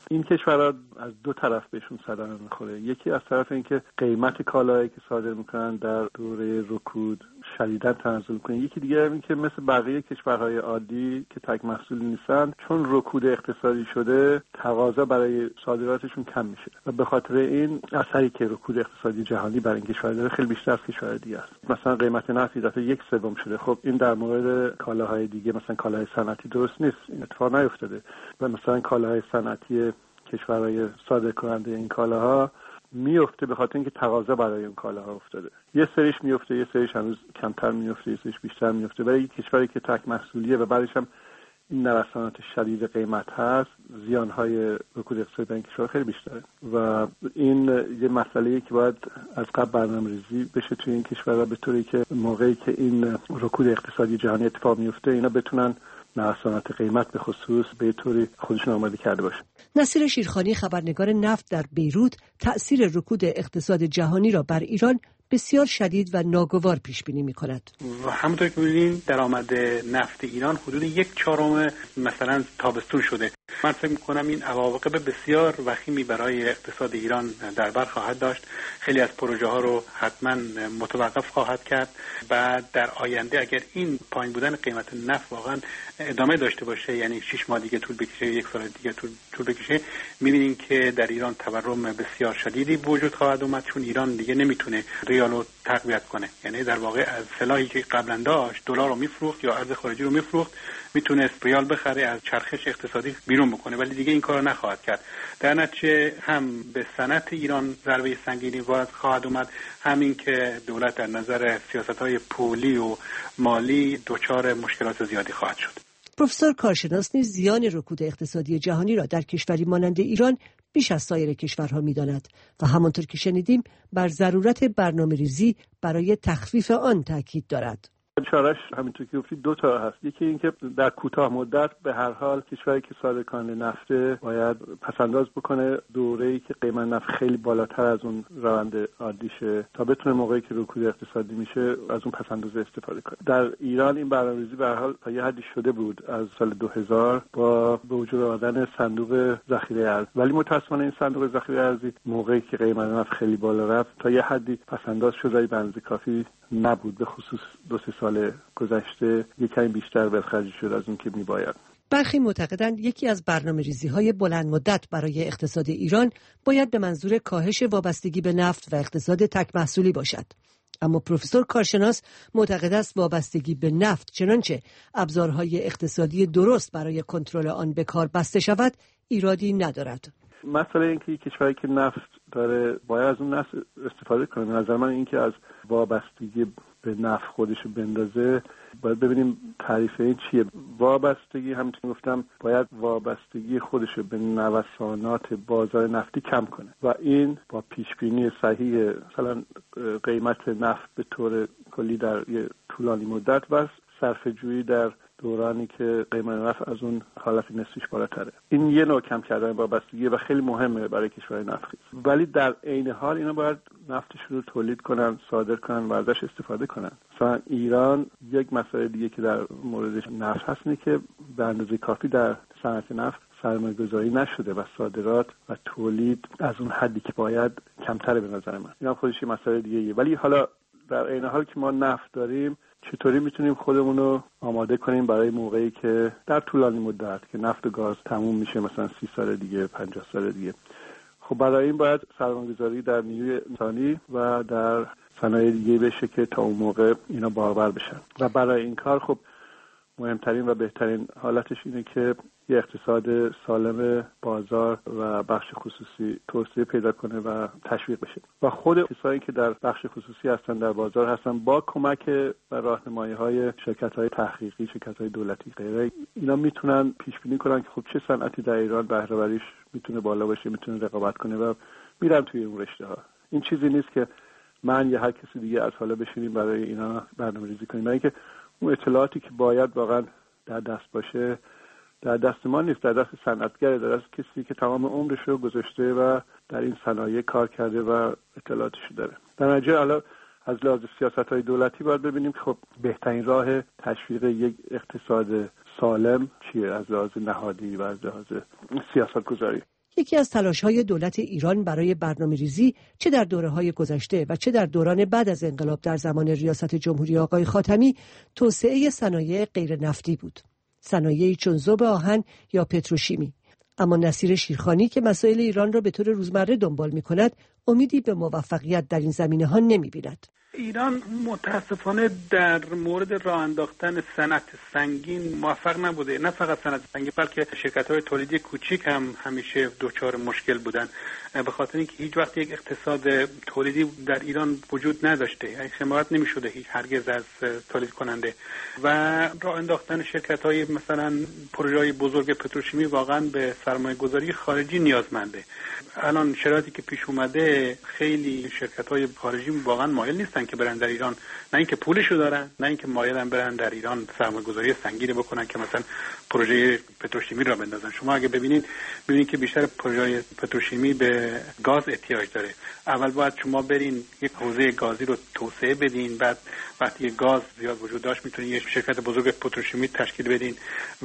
این کشورها از دو طرف بهشون صدمه میخوره. یکی از طرف اینکه قیمت کالایی که صادر میکنن در دوره رکود شدیداً تنزل میکنه. یکی دیگه این که مثل بقیه کشورهای عادی که تک محصول نیستن، چون رکود اقتصادی شده تقاضا برای صادراتشون کم میشه و به خاطر این اثری که رکود اقتصادی جهانی برای این کشور داره خیلی بیشتر از کشورهای دیگه است. مثلا قیمت نفت دفعه یک سوم شده. خب این در مورد کالاهای دیگه مثلا کالاهای صنعتی درست نیست، این اتفاق نیفتاده. و مثلا کالاهای صنعتی کشورهای صادر کننده این کالاها میفته به خاطر اینکه تقاضا برای اون کالاها افتاده. یه سریش میفته، یه سریش هنوز کمتر میفته، یه سریش بیشتر میفته. برای یک کشوری که تک محصولیه و بعدش هم این نوسانات شدید قیمت هست، زیانهای رکود اقتصادی در این کشور خیلی بیشتره و این یه مسئله‌ای که باید از قبل برنامه‌ریزی بشه توی این کشور به طوری که موقعی که این رکود اقتصادی جهانی اتفاق میفته اینا بتونن نوسانات قیمت به خصوص به طوری خودشون آماده کرده باشه. نصیر شیرخانی خبرنگار نفت در بیروت تأثیر رکود اقتصاد جهانی را بر ایران بسیار شدید و ناگوار پیش بینی می‌کند. و همونطور که می‌بینید درآمد نفت ایران حدود یک چهارم مثلا تابستون شده. من فکر می‌کنم این عواقب بسیار وخیمی برای اقتصاد ایران در بر خواهد داشت. خیلی از پروژه‌ها رو حتما متوقف خواهد کرد و در آینده اگر این پایین بودن قیمت نفت واقعا ادامه داشته باشه، یعنی شش ماه دیگه طول بکشه، یک سال دیگه طول, طول بکشه، می‌بینیم که در ایران تورم بسیار شدیدی به وجود خواهد اومد، چون ایران دیگه نمیتونه ریال رو تقویت کنه. یعنی در واقع از سلاحی که قبلا داشت دلار رو میفروخت یا ارز خارجی رو میفروخت، میتونست ریال بخره، از چرخش اقتصادی بیرون بکنه، ولی دیگه این کارو نخواهد کرد. در نتیجه هم به صنعت ایران ضربه سنگینی وارد خواهد اومد، همین که دولت در نظر سیاست‌های پولی و مالی دچار مشکلات زیادی خواهد شد. پروفسور کارشناس نیز زیان رکود اقتصادی جهانی را در کشوری مانند ایران بیش از سایر کشورها می‌داند و همانطور که شنیدیم بر ضرورت برنامه‌ریزی برای تخفیف آن تاکید دارد. چارش همینطور که گفتی دو تا هست. یکی این که در کوتاه مدت به هر حال کشوری که صادر کننده نفته باید پسنداز بکنه دوره‌ای که قیمت نفت خیلی بالاتر از اون روند عادیشه تا بتونه موقعی که رکود اقتصادی میشه از اون پسنداز استفاده کنه. در ایران این برنامه‌ریزی به هر حال تا یه حدی شده بود از سال دو هزار با به وجود آمدن صندوق ذخیره ارز، ولی متأسفانه این صندوق ذخیره ارزی موقعی که قیمت نفت خیلی بالا رفت تا یه حدی پسنداز شد به اندازه کافی نبود، به خصوص دو سه سال گذشته یک کمی بیشتر بخرج شد از اون که میباید. برخی معتقدند یکی از برنامه‌ریزی‌های بلند مدت برای اقتصاد ایران باید به منظور کاهش وابستگی به نفت و اقتصاد تک محصولی باشد. اما پروفسور کارشناس معتقد است وابستگی به نفت چنانچه ابزارهای اقتصادی درست برای کنترل آن به کار بسته شود ایرادی ندارد. مسئله این که کشوری که نفت داره باید از اون نفت استفاده کنه. به نظر من این که از وابستگی به نفت خودش بندازه باید ببینیم تعریف این چیه. وابستگی همونطور که گفتم باید وابستگی خودش به نوسانات بازار نفتی کم کنه و این با پیشبینی صحیح مثلا قیمت نفت به طور کلی در یه طولانی مدت و صرفه‌جویی در دورانی که قیمت نفت از اون حالت نسبیش بالاتره. این یه نوع کم کردن وابستگی و خیلی مهمه برای کشور نفتخیز. ولی در عین حال اینا باید نفتش رو تولید کنن، صادر کنن و ازش استفاده کنن. مثلا ایران یک مسئله دیگه که در موردش نفت هست اینه که به اندازه کافی در صنعت نفت سرمایه‌گذاری نشده و صادرات و تولید از اون حدی که باید کمتره به نظر من. اینا خودش یه مسئله دیگه‌ایه. ولی حالا در عین حال که ما نفت داریم چطوری میتونیم خودمون رو آماده کنیم برای موقعی که در طولانی مدت که نفت و گاز تموم میشه، مثلا سی سال دیگه، پنجاه سال دیگه. خب برای این باید سرمایه‌گذاری در نیروی انسانی و در صنایع دیگه بشه که تا اون موقع اینا بارور بشن و برای این کار خب مهمترین و بهترین حالتش اینه که یه اقتصاد سالم بازار و بخش خصوصی توسعه پیدا کنه و تشویق بشه و خود کسایی که در بخش خصوصی هستن در بازار هستن با کمک و راهنمایی‌های شرکت‌های تحقیقی، شرکت‌های دولتی غیره اینا میتونن پیش بینی کنن که خب چه صنعتی در ایران بهره وریش میتونه بالا باشه، میتونه رقابت کنه و میرن توی اون رشته‌ها. این چیزی نیست که من یا هر کسی دیگه از حالا بشینیم برای اینا برنامه‌ریزی کنیم. برای اینکه اون اطلاعاتی که باید واقعا در دست باشه در دست ما نیست، در دست صنعتگره، در دست کسی که تمام عمرش رو گذاشته و در این صنایع کار کرده و اطلاعاتش داره. در نتیجه حالا از لحاظ سیاست‌های دولتی باید ببینیم که خب بهترین راه تشویق یک اقتصاد سالم چیه از لحاظ نهادی و از لحاظ سیاست‌گذاری. یکی از تلاش‌های دولت ایران برای برنامه‌ریزی چه در دوره‌های گذشته و چه در دوران بعد از انقلاب در زمان ریاست جمهوری آقای خاتمی توسعه صنایع غیر نفتی بود. صنایعی چون ذوب آهن یا پتروشیمی. اما نصیر شیرخانی که مسائل ایران را به طور روزمره دنبال می‌کند، امیدی به موفقیت در این زمینه‌ها نمی‌بیند. ایران متاسفانه در مورد راه انداختن صنعت سنگین موفق نبوده. نه فقط صنعت سنگین بلکه شرکت‌های تولیدی کوچیک هم همیشه دچار مشکل بودن، به خاطر اینکه هیچ وقت یک اقتصاد تولیدی در ایران وجود نداشته، یعنی حمایت نمی‌شده هیچ هرگز از تولید کننده و راه انداختن شرکت‌های مثلا پروژه‌های بزرگ پتروشیمی واقعا به سرمایه‌گذاری خارجی نیازمنده. الان شرایطی که پیش اومده خیلی شرکت‌های خارجی واقعا مایل نیستن که برن در ایران، نه اینکه پولشو دارن نه اینکه مایلن برن در ایران سرمایه‌گذاری سنگینی بکنن که مثلا پروژه پتروشیمی را بندازن. شما اگه ببینید ببینید که بیشتر پروژه پتروشیمی به گاز احتیاج داره. اول باید شما برین یک حوزه گازی رو توسعه بدین، بعد وقتی گاز زیاد وجود داشت میتونید یک شرکت بزرگ پتروشیمی تشکیل بدین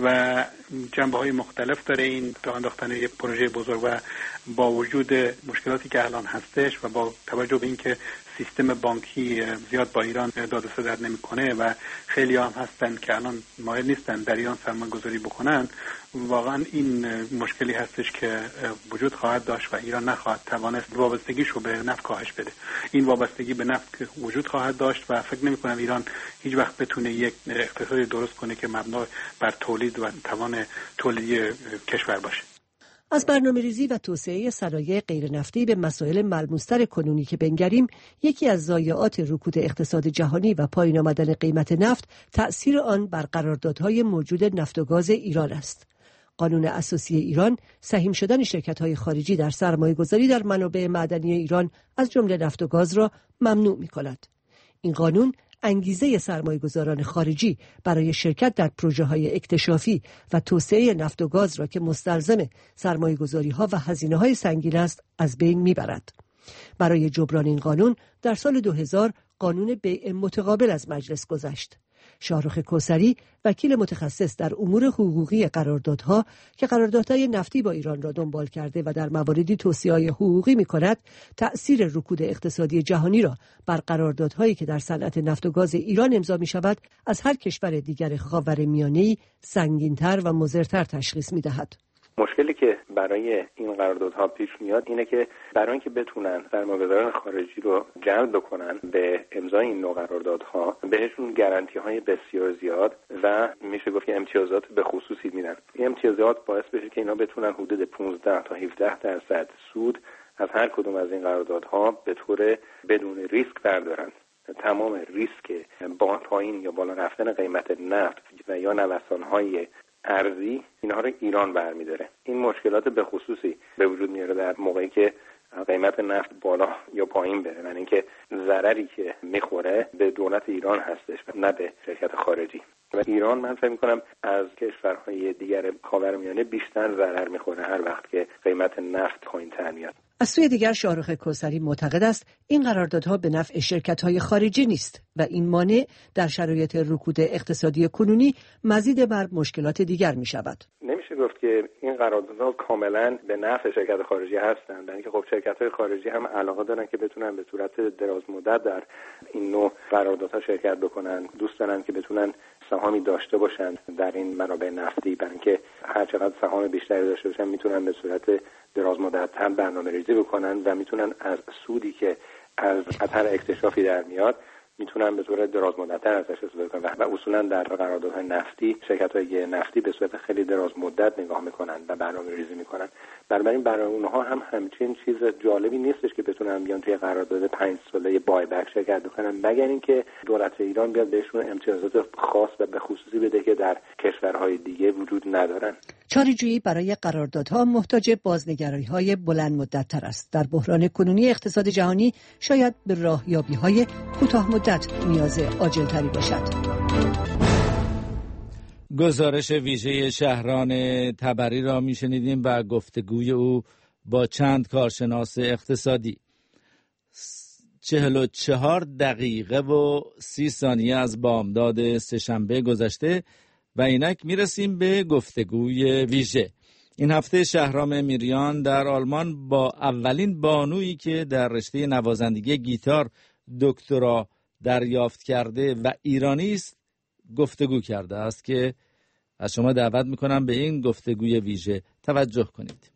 و جنبه‌های مختلف داره این راه انداختن یک پروژه بزرگ. و با وجود مشکلاتی که الان هستش و با توجه به اینکه سیستم بانکی زیاد با ایران داد و ستد نمیکنه و خیلی هم هستن که الان مایل نیستن در ایران سرمایه‌گذاری بکنن، واقعا این مشکلی هستش که وجود خواهد داشت و ایران نخواهد توانست وابستگیشو به نفت کاهش بده. این وابستگی به نفت وجود خواهد داشت و فکر نمی‌کنم ایران هیچ وقت بتونه یک اقتصادی درست کنه که مبنا بر تولید و توان تولیدی کشور باشه. از برنامه‌ریزی و توسعه صنایع غیر نفتی به مسائل ملموس‌تر کنونی که بنگریم، یکی از ضایعات رکود اقتصاد جهانی و پایین آمدن قیمت نفت تأثیر آن بر قراردادهای موجود نفت و گاز ایران است. قانون اساسی ایران سهیم شدن شرکت‌های خارجی در سرمایه‌گذاری در منابع معدنی ایران از جمله نفت و گاز را ممنوع می‌کند. این قانون انگیزه سرمایه‌گذاران خارجی برای شرکت در پروژه‌های اکتشافی و توسعه نفت و گاز را که مستلزم سرمایه‌گذاری‌ها و هزینه‌های سنگین است از بین می‌برد. برای جبران این قانون در سال دو هزار قانون بیع متقابل از مجلس گذشت. شاهرخ کوثری وکیل متخصص در امور حقوقی قراردادها که قراردادهای نفتی با ایران را دنبال کرده و در مواردی توصیه‌های حقوقی می‌کند، تأثیر رکود اقتصادی جهانی را بر قراردادهایی که در صنعت نفت و گاز ایران امضا می‌شود از هر کشور دیگر خاورمیانه‌ای سنگین‌تر و مضرتر تشخیص می‌دهد. مشکلی که برای این قراردادها پیش میاد اینه که برای اینکه بتونن سرمایه‌گذاران خارجی رو جلب بکنن به امضای این نوع قراردادها، بهشون گارانتی‌های بسیار زیاد و میشه گفت امتیازات به خصوصی میدن. این امتیازات باعث بشه که اینا بتونن حدود پانزده تا هفده درصد سود از هر کدوم از این قراردادها به طور بدون ریسک بردارن. تمام ریسک با پایین یا بالا رفتن قیمت نفت و یا نوسان‌های ارزی اینها رو ایران برمی‌داره. این مشکلات به خصوصی به وجود میاره در موقعی که قیمت نفت بالا یا پایین بره، یعنی اینکه ضرری که میخوره به دولت ایران هستش و نه به شرکت خارجی. و ایران من فکر می‌کنم از کشورهای دیگر خاورمیانه بیشتر ضرر میخوره هر وقت که قیمت نفت پایین‌تر میاد. از سوی دیگر شاهرخ کوثری معتقد است این قراردادها به نفع شرکت‌های خارجی نیست و این مانع در شرایط رکود اقتصادی کنونی مزید بر مشکلات دیگر می‌شود. نمیشه گفت که این قراردادها کاملا به نفع شرکت خارجی هستند، یعنی که خب شرکت‌های خارجی هم علاقه دارن که بتونن به صورت دراز مدت در این نوع قراردادها شرکت بکنن، دوست دارن که بتونن سهامی داشته باشن در این منابع نفتی، برای اینکه هر چقدر سهام بیشتری داشته باشن میتونن به صورت دراز مدت هم برنامه‌ریزی بکنن و میتونن از سودی که از هر اکتشافی در میاد میتونن به طور دراز مدت‌تر ازش استفاده کنن و اصولا در قراردادهای نفتی شرکت‌های نفتی به صورت خیلی دراز مدت نگاه میکنن و برنامه‌ریزی میکنن. بنابراین برای اونها هم همچین چیز جالبی نیستش که بتونن بیان توی قرارداد پنج ساله بای بک شرکت بکنن، مگر اینکه دولت ایران بیاد بهشون امتیازات خاص و به خصوصی بده که در کشورهای دیگه وجود ندارن. چاره‌جویی برای قراردادها محتاج بازنگری‌های بلند مدت‌تر است. در بحران کنونی اقتصاد جهانی شاید به راهیابی‌های کوتاه مدت نیاز عاجل‌تری باشد. گزارش ویژه شهران تبری را میشنیدیم و گفتگوی او با چند کارشناس اقتصادی. چهل و چهار دقیقه و سی ثانیه از بامداد سه‌شنبه گذشته و اینک میرسیم به گفتگوی ویژه. این هفته شهرام امیریان در آلمان با اولین بانویی که در رشته نوازندگی گیتار دکترا دریافت کرده و ایرانی است گفتگو کرده است که از شما دعوت میکنم به این گفتگوی ویژه توجه کنید.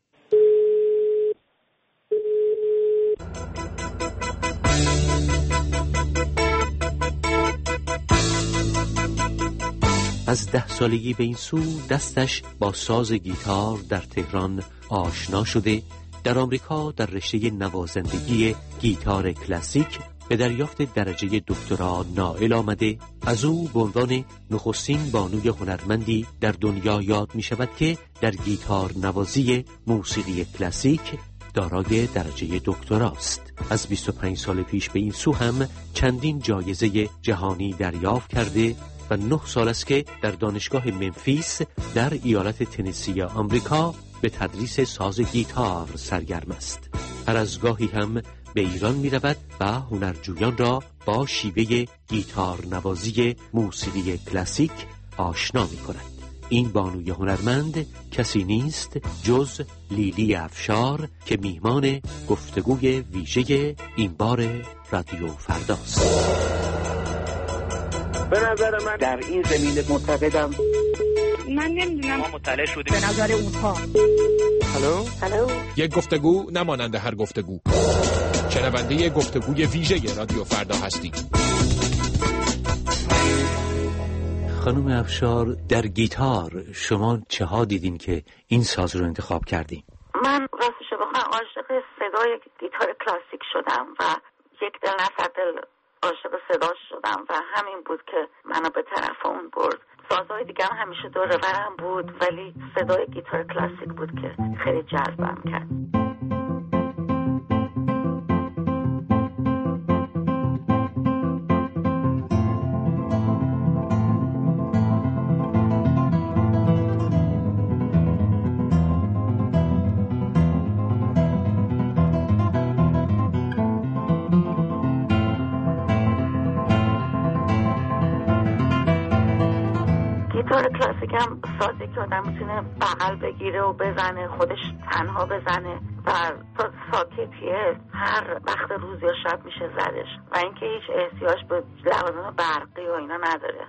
از ده سالگی به این سو دستش با ساز گیتار در تهران آشنا شده، در آمریکا در رشته نوازندگی گیتار کلاسیک به دریافت درجه دکترا نائل آمده. از او به عنوان نخستین بانوی هنرمندی در دنیا یاد می شود که در گیتار نوازی موسیقی کلاسیک دارای درجه دکتراست. از بیست و پنج سال پیش به این سو هم چندین جایزه جهانی دریافت کرده و نه سال است که در دانشگاه منفیس در ایالت تنسی آمریکا به تدریس ساز گیتار سرگرم است. هر از گاهی هم به ایران می رود و هنرجویان را با شیوه گیتار نوازی موسیقی کلاسیک آشنا می کند. این بانوی هنرمند کسی نیست جز لیلی افشار که میهمان گفتگوی ویژه این بار رادیو فرداست. به نظر من در این زمینه معتقدم من نمیدونم ما مطلع شدیم به نظر اونها. هلو هلو یک گفتگو نمانند هر گفتگو. شنونده گفتگوی ویژه رادیو فردا هستی. خانم افشار، در گیتار شما چه ها دیدین که این ساز رو انتخاب کردین؟ من راستش بخوام عاشق صدای گیتار کلاسیک شدم و یک دل نصد دل عاشق صداش شدم و همین بود که منو به طرف اون برد. سازهای دیگه هم همیشه دور برم بود ولی صدای گیتار کلاسیک بود که خیلی جذبم کرد. گیتار کلاسیک هم سازی که آدم میتونه بغل بگیره و بزنه، خودش تنها بزنه و ساز ساکتیه، هر وقت روز یا شب میشه زدش و اینکه هیچ احتیاج به لوازم برقی و اینا نداره.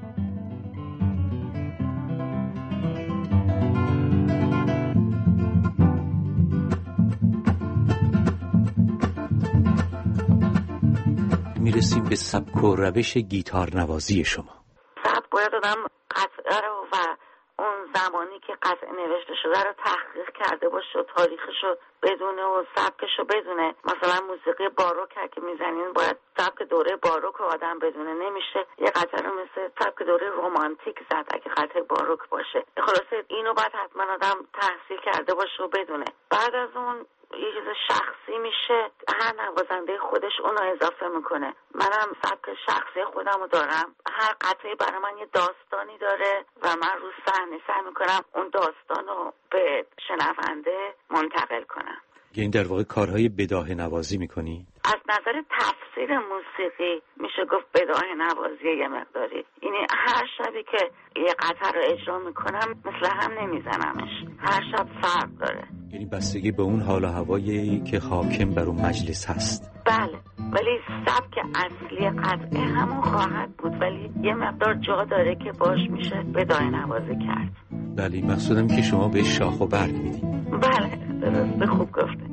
میرسیم به سبک و روش گیتار نوازی شما. سبک باید آدم قطعه رو و اون زمانی که قطعه نوشته شده رو تحقیق کرده باشه و تاریخش رو بدونه و سبکش رو بدونه. مثلا موسیقی باروک که میزنین باید سبک دوره باروک رو آدم بدونه، نمیشه یه قطعه رو مثل سبک دوره رومانتیک زد اگه قطعه باروک باشه. خلاصه اینو باید حتما آدم تحصیل کرده باشه و بدونه. بعد از اون یه چیز شخصی میشه، هر نوازنده خودش اونو اضافه میکنه. منم سبک شخصی خودمو دارم، هر قطعه برای من یه داستانی داره و من رو صحنه سعی میکنم اون داستانو به شنونده منتقل کنم. یعنی در واقع کارهای بداهه نوازی میکنی؟ از نظر تفسیر موسیقی میشه گفت بداهه نوازی یه مقداری. یعنی هر شبی که یه قطعه رو اجرا میکنم مثل هم نمیزنمش، هر شب فرق داره. یعنی بستگی به اون حال و هوایی که حاکم بر اون مجلس هست. بله، ولی سبک اصلی قطعه همون خواهد بود ولی یه مقدار جا داره که باش میشه بداهه نوازی کرد. بله، مقصودم که شما به شاخ و برگ میدی. بله، درسته، خوب گفته.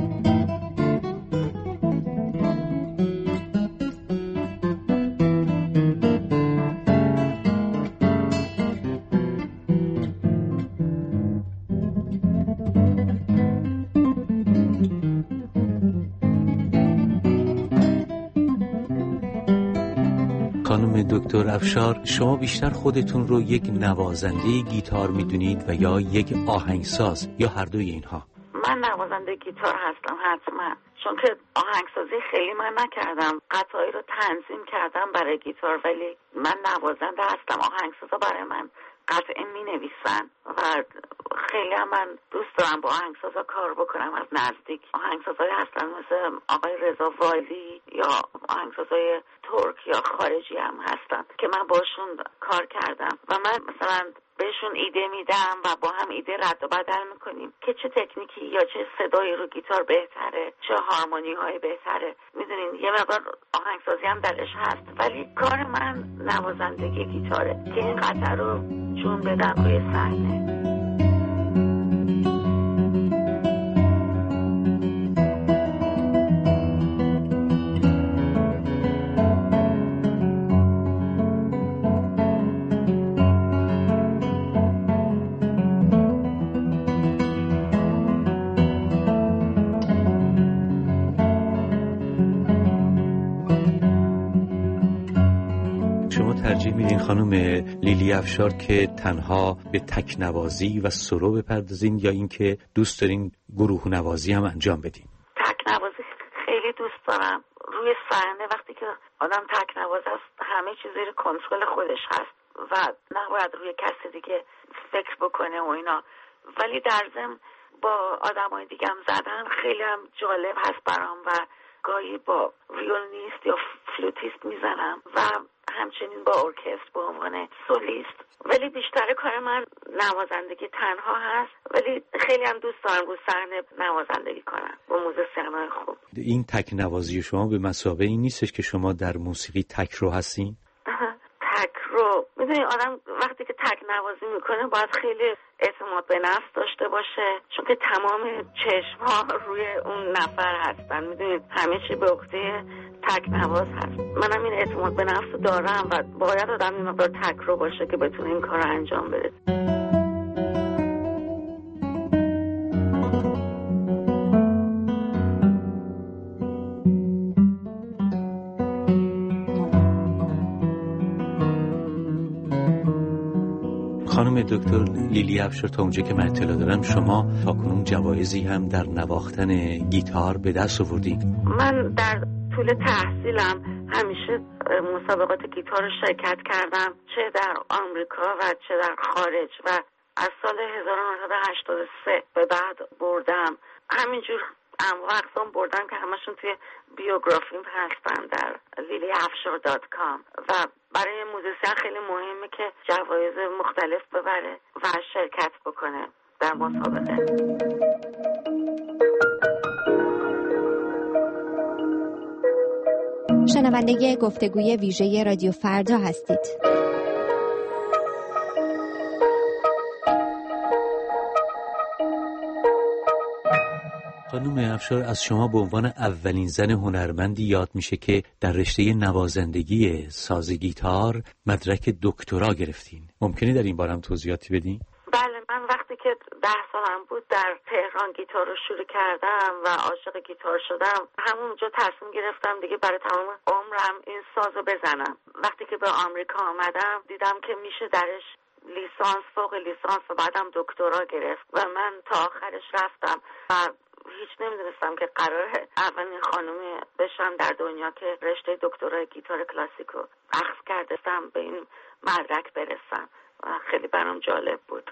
خانم دکتر افشار، شما بیشتر خودتون رو یک نوازنده گیتار میدونید و یا یک آهنگساز یا هر دوی اینها؟ من نوازنده گیتار هستم حتما، چون که آهنگسازی خیلی من نکردم، قطعایی رو تنظیم کردم برای گیتار ولی من نوازنده هستم. آهنگسازا برای من قطعه می نویسن و خیلی هم من دوست دارم با آهنگسازا کار بکنم از نزدیک. آهنگسازایی هستن مثل آقای رضا والی یا آهنگسازای ترک یا خارجی هم هستن که من باشون کار کردم و من مثلا بهشون ایده میدم و با هم ایده رد و بدل میکنیم که چه تکنیکی یا چه صدایی رو گیتار بهتره، چه هارمونی های بهتره. میدونین یه مقدار آهنگسازی هم درش هست، ولی کار من نوازندگی گیتاره که این قطعه رو جون بدم روی صحنه. ترجیح میدین خانم لیلی افشار که تنها به تک نوازی و سولو بپردازین یا اینکه دوست دارین گروه نوازی هم انجام بدین؟ تک نوازی خیلی دوست دارم. روی صحنه وقتی که آدم تک نواز است همه چیز زیر کنترل خودش هست و نباید روی کسی دیگه فکر بکنه و اینا، ولی در ضمن با آدمای دیگه هم زدن خیلی هم جالب هست برام و گاهی با ویولنیست یا فلوتیست میزنم و همچنین با ارکستر به عنوان سولیست، ولی بیشتر کار من نوازندگی تنها هست، ولی خیلی هم دوست دارم رو صحنه نوازندگی کنم با موزیسین‌های خوب. این تک نوازی شما به مثابه این نیستش که شما در موسیقی تک رو هستین؟ تک رو میدونی آدم وقتی که تک نوازی میکنه باید خیلی اعتماد به نفس داشته باشه، چون که تمام چشم ها روی اون نفر هستن. میدونید همه چی به عهده تک نواز هست. منم این اعتماد به نفس دارم و باید آدم این مقدار تک رو باشه که بتونه این کار رو انجام بده. خانم دکتر لیلی افشار، تا اونجا که من اطلاع دارم شما تاکنون جوایزی هم در نواختن گیتار به دست آوردید. من در طول تحصیلم همیشه مسابقات گیتار رو شرکت کردم، چه در آمریکا و چه در خارج، و از سال هزار و نهصد و هشتاد و سه به بعد بردم. همینجور انواع اقسام بردم که همشون توی بیوگرافیم هستن در لیلی افشار دات کام و برای موزیسین خیلی مهمه که جوایز مختلف ببره و شرکت بکنه در مسابقه. شنونده گفتگوی ویژه رادیو فردا هستید. خانم افشار، از شما به عنوان اولین زن هنرمندی یاد میشه که در رشته نوازندگی ساز گیتار مدرک دکترا گرفتین. ممکنه در این باره هم توضیحاتی بدین؟ بله، من وقتی که ده سالم بود در تهران گیتار رو شروع کردم و عاشق گیتار شدم. همونجا تصمیم گرفتم دیگه برای تمام عمرم این ساز رو بزنم. وقتی که به آمریکا آمدم دیدم که میشه درش لیسانس، فوق لیسانس و بعدم دکترا گرفت و من تا آخرش رفتم و هیچ نمیدونستم که قراره اولین خانومی بشم در دنیا که رشته دکترای گیتار کلاسیک رو اخذ کردستم به این مدرک برسم و خیلی برام جالب بود.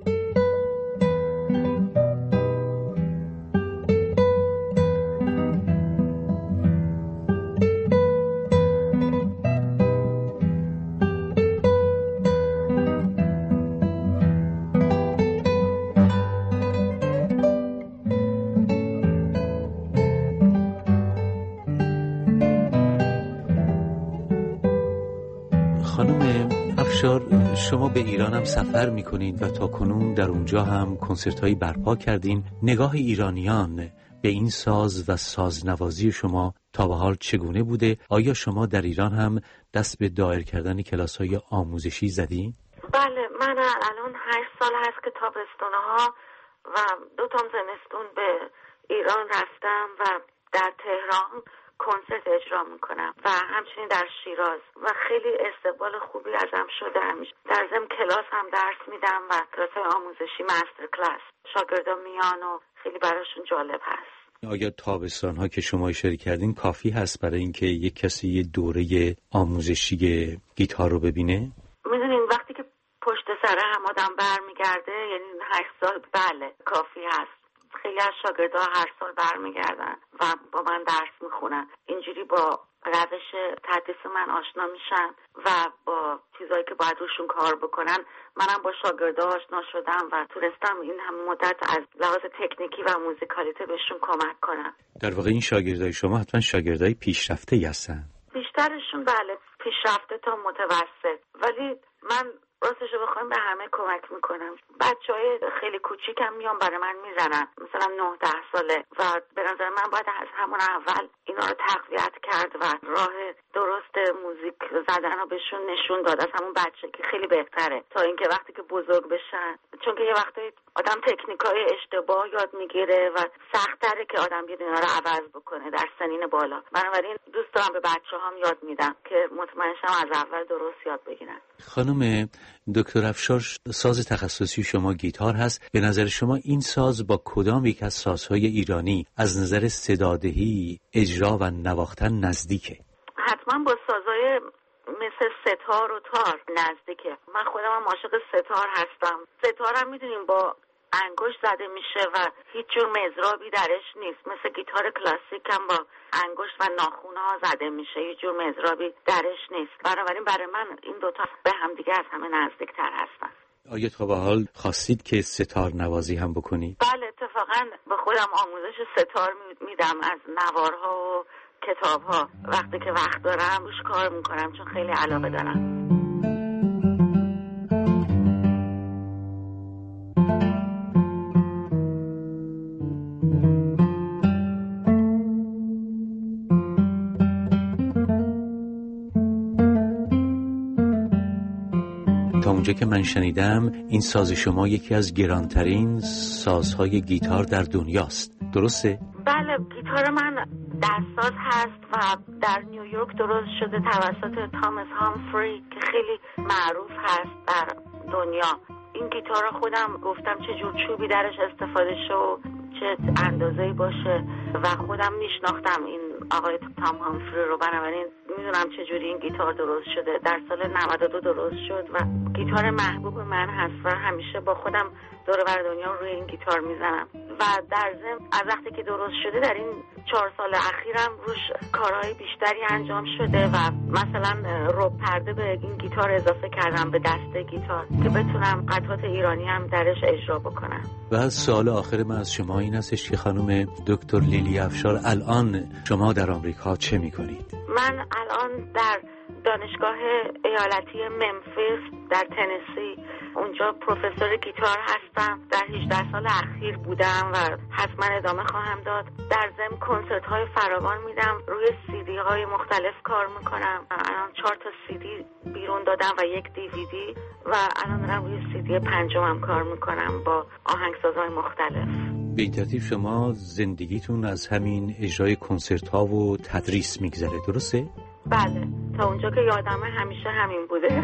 شما به ایران هم سفر میکنید و تا کنون در اونجا هم کنسرت هایی برپا کردین. نگاه ایرانیان به این ساز و سازنوازی شما تا به حال چگونه بوده؟ آیا شما در ایران هم دست به دایر کردن کلاس های آموزشی زدین؟ بله، من الان هشت سال هست که تابستونها و دو تا زمستون به ایران رفتم و در تهران کنسرت اجرا میکنم و همچنین در شیراز و خیلی استقبال خوبی ازم شده. همیشه در ضمن کلاس هم درس میدم و کلاس آموزشی مستر کلاس. شاگردا میان و خیلی براشون جالب هست. آیا تابستان ها که شما اشاره کردین کافی هست برای اینکه یک کسی یه دوره آموزشی گیتار رو ببینه؟ میدونین وقتی که پشت سر هم آدم برمیگرده، یعنی هشت سال، بله کافی هست. خیلی از شاگردها هر سال برمیگردن و با من درس میخونن. اینجوری با روش تدریس من آشنا میشن و با چیزایی که باید روشون کار بکنن، منم با شاگردا آشنا شدم و تونستم این هم مدت از لحاظ تکنیکی و موزیکالیته بهشون کمک کنم. در واقع این شاگردای شما حتما شاگردای پیشرفته‌ای هستن. بیشترشون بله پیشرفته تا متوسط، ولی من راستش رو بخوایم به همه کمک میکنم. بچهای خیلی کوچیکم میان برای من میزنن، مثلا نه ده ساله، و به نظر من باید از همون اول اینا رو تقویت کرد و راه درست موزیک زدن رو بهشون نشون داد از همون بچه، که خیلی بهتره تا اینکه وقتی که بزرگ بشن، چون که یه وقتی آدم تکنیکای اشتباه یاد میگیره و سخت‌تره که آدم بیاد اینا رو عوض بکنه در سنین بالا. بنابراین دوست دارم به بچه‌هام یاد میدم که مطمئن شم از اول درست یاد بگیرن. خانم دکتر افشار، ساز تخصصی شما گیتار هست. به نظر شما این ساز با کدام یک از سازهای ایرانی از نظر صدادهی، اجرا و نواختن نزدیکه؟ حتما با سازهای مثل ستار و تار نزدیکه. من خودم هم عاشق ستار هستم. ستار هم میدونیم با انگشت زده میشه و هیچ جور مضرابی درش نیست، مثل گیتار کلاسیک هم با انگشت و ناخون‌ها زده میشه، هیچ جور مضرابی درش نیست. بنابراین برای من این دوتا به هم دیگه از همه نزدیکتر هستن. آیا تا به حال خواستید که ستار نوازی هم بکنید؟ بله، اتفاقا به خودم آموزش ستار میدم از نوارها و کتابها. وقتی که وقت دارم روش کار میکنم چون خیلی علاقه دارم. تا اونجا که من شنیدم این ساز شما یکی از گرانترین سازهای گیتار در دنیاست، درسته؟ بله، گیتار من در ساز هست و در نیویورک درست شده توسط تامس هامفری که خیلی معروف هست در دنیا. این گیتار رو خودم گفتم چه جور چوبی درش استفاده شو، چه اندازه‌ای باشه و خودم میشناختم این آقای تام هامفری رو، بنابراین میدونم چه جوری این گیتار درست شده. در سال نود و دو درست شد و گیتار محبوب من هست و همیشه با خودم دور و بر دنیا روی این گیتار میزنم و در ضمن از وقتی که درست شده در این چهار سال اخیرم روش کارهای بیشتری انجام شده و مثلا رب پرده به این گیتار اضافه کردم به دسته گیتار که بتونم قطعات ایرانی هم درش اجرا بکنم. و سوال آخر من از شما این هستش که خانم دکتر لیلی افشار، الان شما در آمریکا چه میکنید؟ من الان در دانشگاه ایالتی ممفیس در تنسی، اونجا پروفسور گیتار هستم. در هجده سال اخیر بودم و حتما ادامه خواهم داد. در ضمن کنسرت های فراوان میدم، روی سی دی های مختلف کار میکنم. الان چهار تا سی دی بیرون دادم و یک دی وی دی و الان دارم روی سی دی پنجمم کار میکنم با آهنگسازهای مختلف. به این ترتیب شما زندگیتون از همین اجرای کنسرت ها و تدریس میگذره، درسته؟ بله، تا اونجا که یادمه همیشه همین بوده.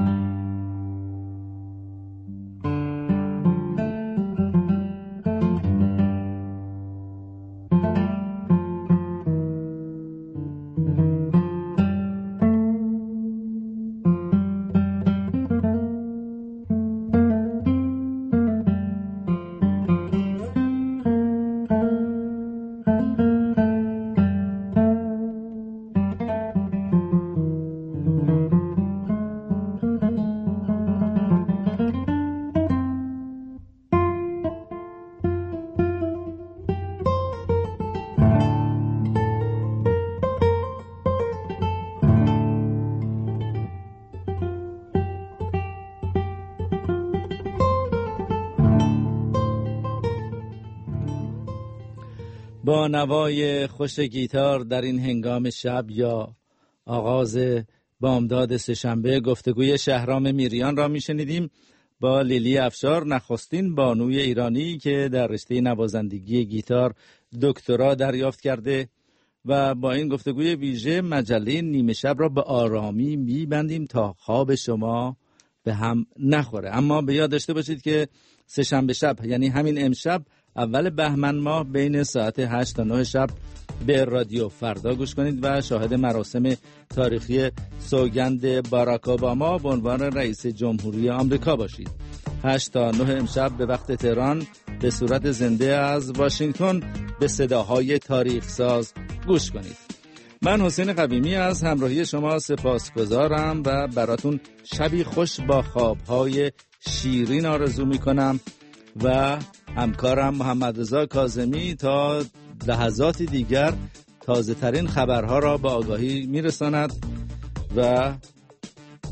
با نوای خوش گیتار در این هنگام شب یا آغاز بامداد سه‌شنبه گفتگوی شهرام میریان را میشنیدیم با لیلی افشار، نخستین بانوی ایرانی که در رشته نوازندگی گیتار دکترا دریافت کرده و با این گفتگوی ویژه مجله نیمه شب را به آرامی میبندیم تا خواب شما به هم نخوره. اما به یاد داشته باشید که سه‌شنبه شب یعنی همین امشب اول بهمن ماه بین ساعت هشت تا نه شب به رادیو فردا گوش کنید و شاهد مراسم تاریخی سوگند باراک اوباما به عنوان رئیس جمهوری آمریکا باشید. هشت تا نه امشب به وقت تهران به صورت زنده از واشنگتن به صداهای تاریخ ساز گوش کنید. من حسین قویمی از همراهی شما سپاسگزارم و براتون شبی خوش با خوابهای شیرین آرزو میکنم و همکارم محمد رضا کاظمی تا لحظات دیگر تازه ترین خبرها را به آگاهی میرساند و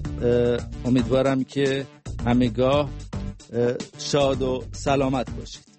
امیدوارم که همگاه شاد و سلامت باشید.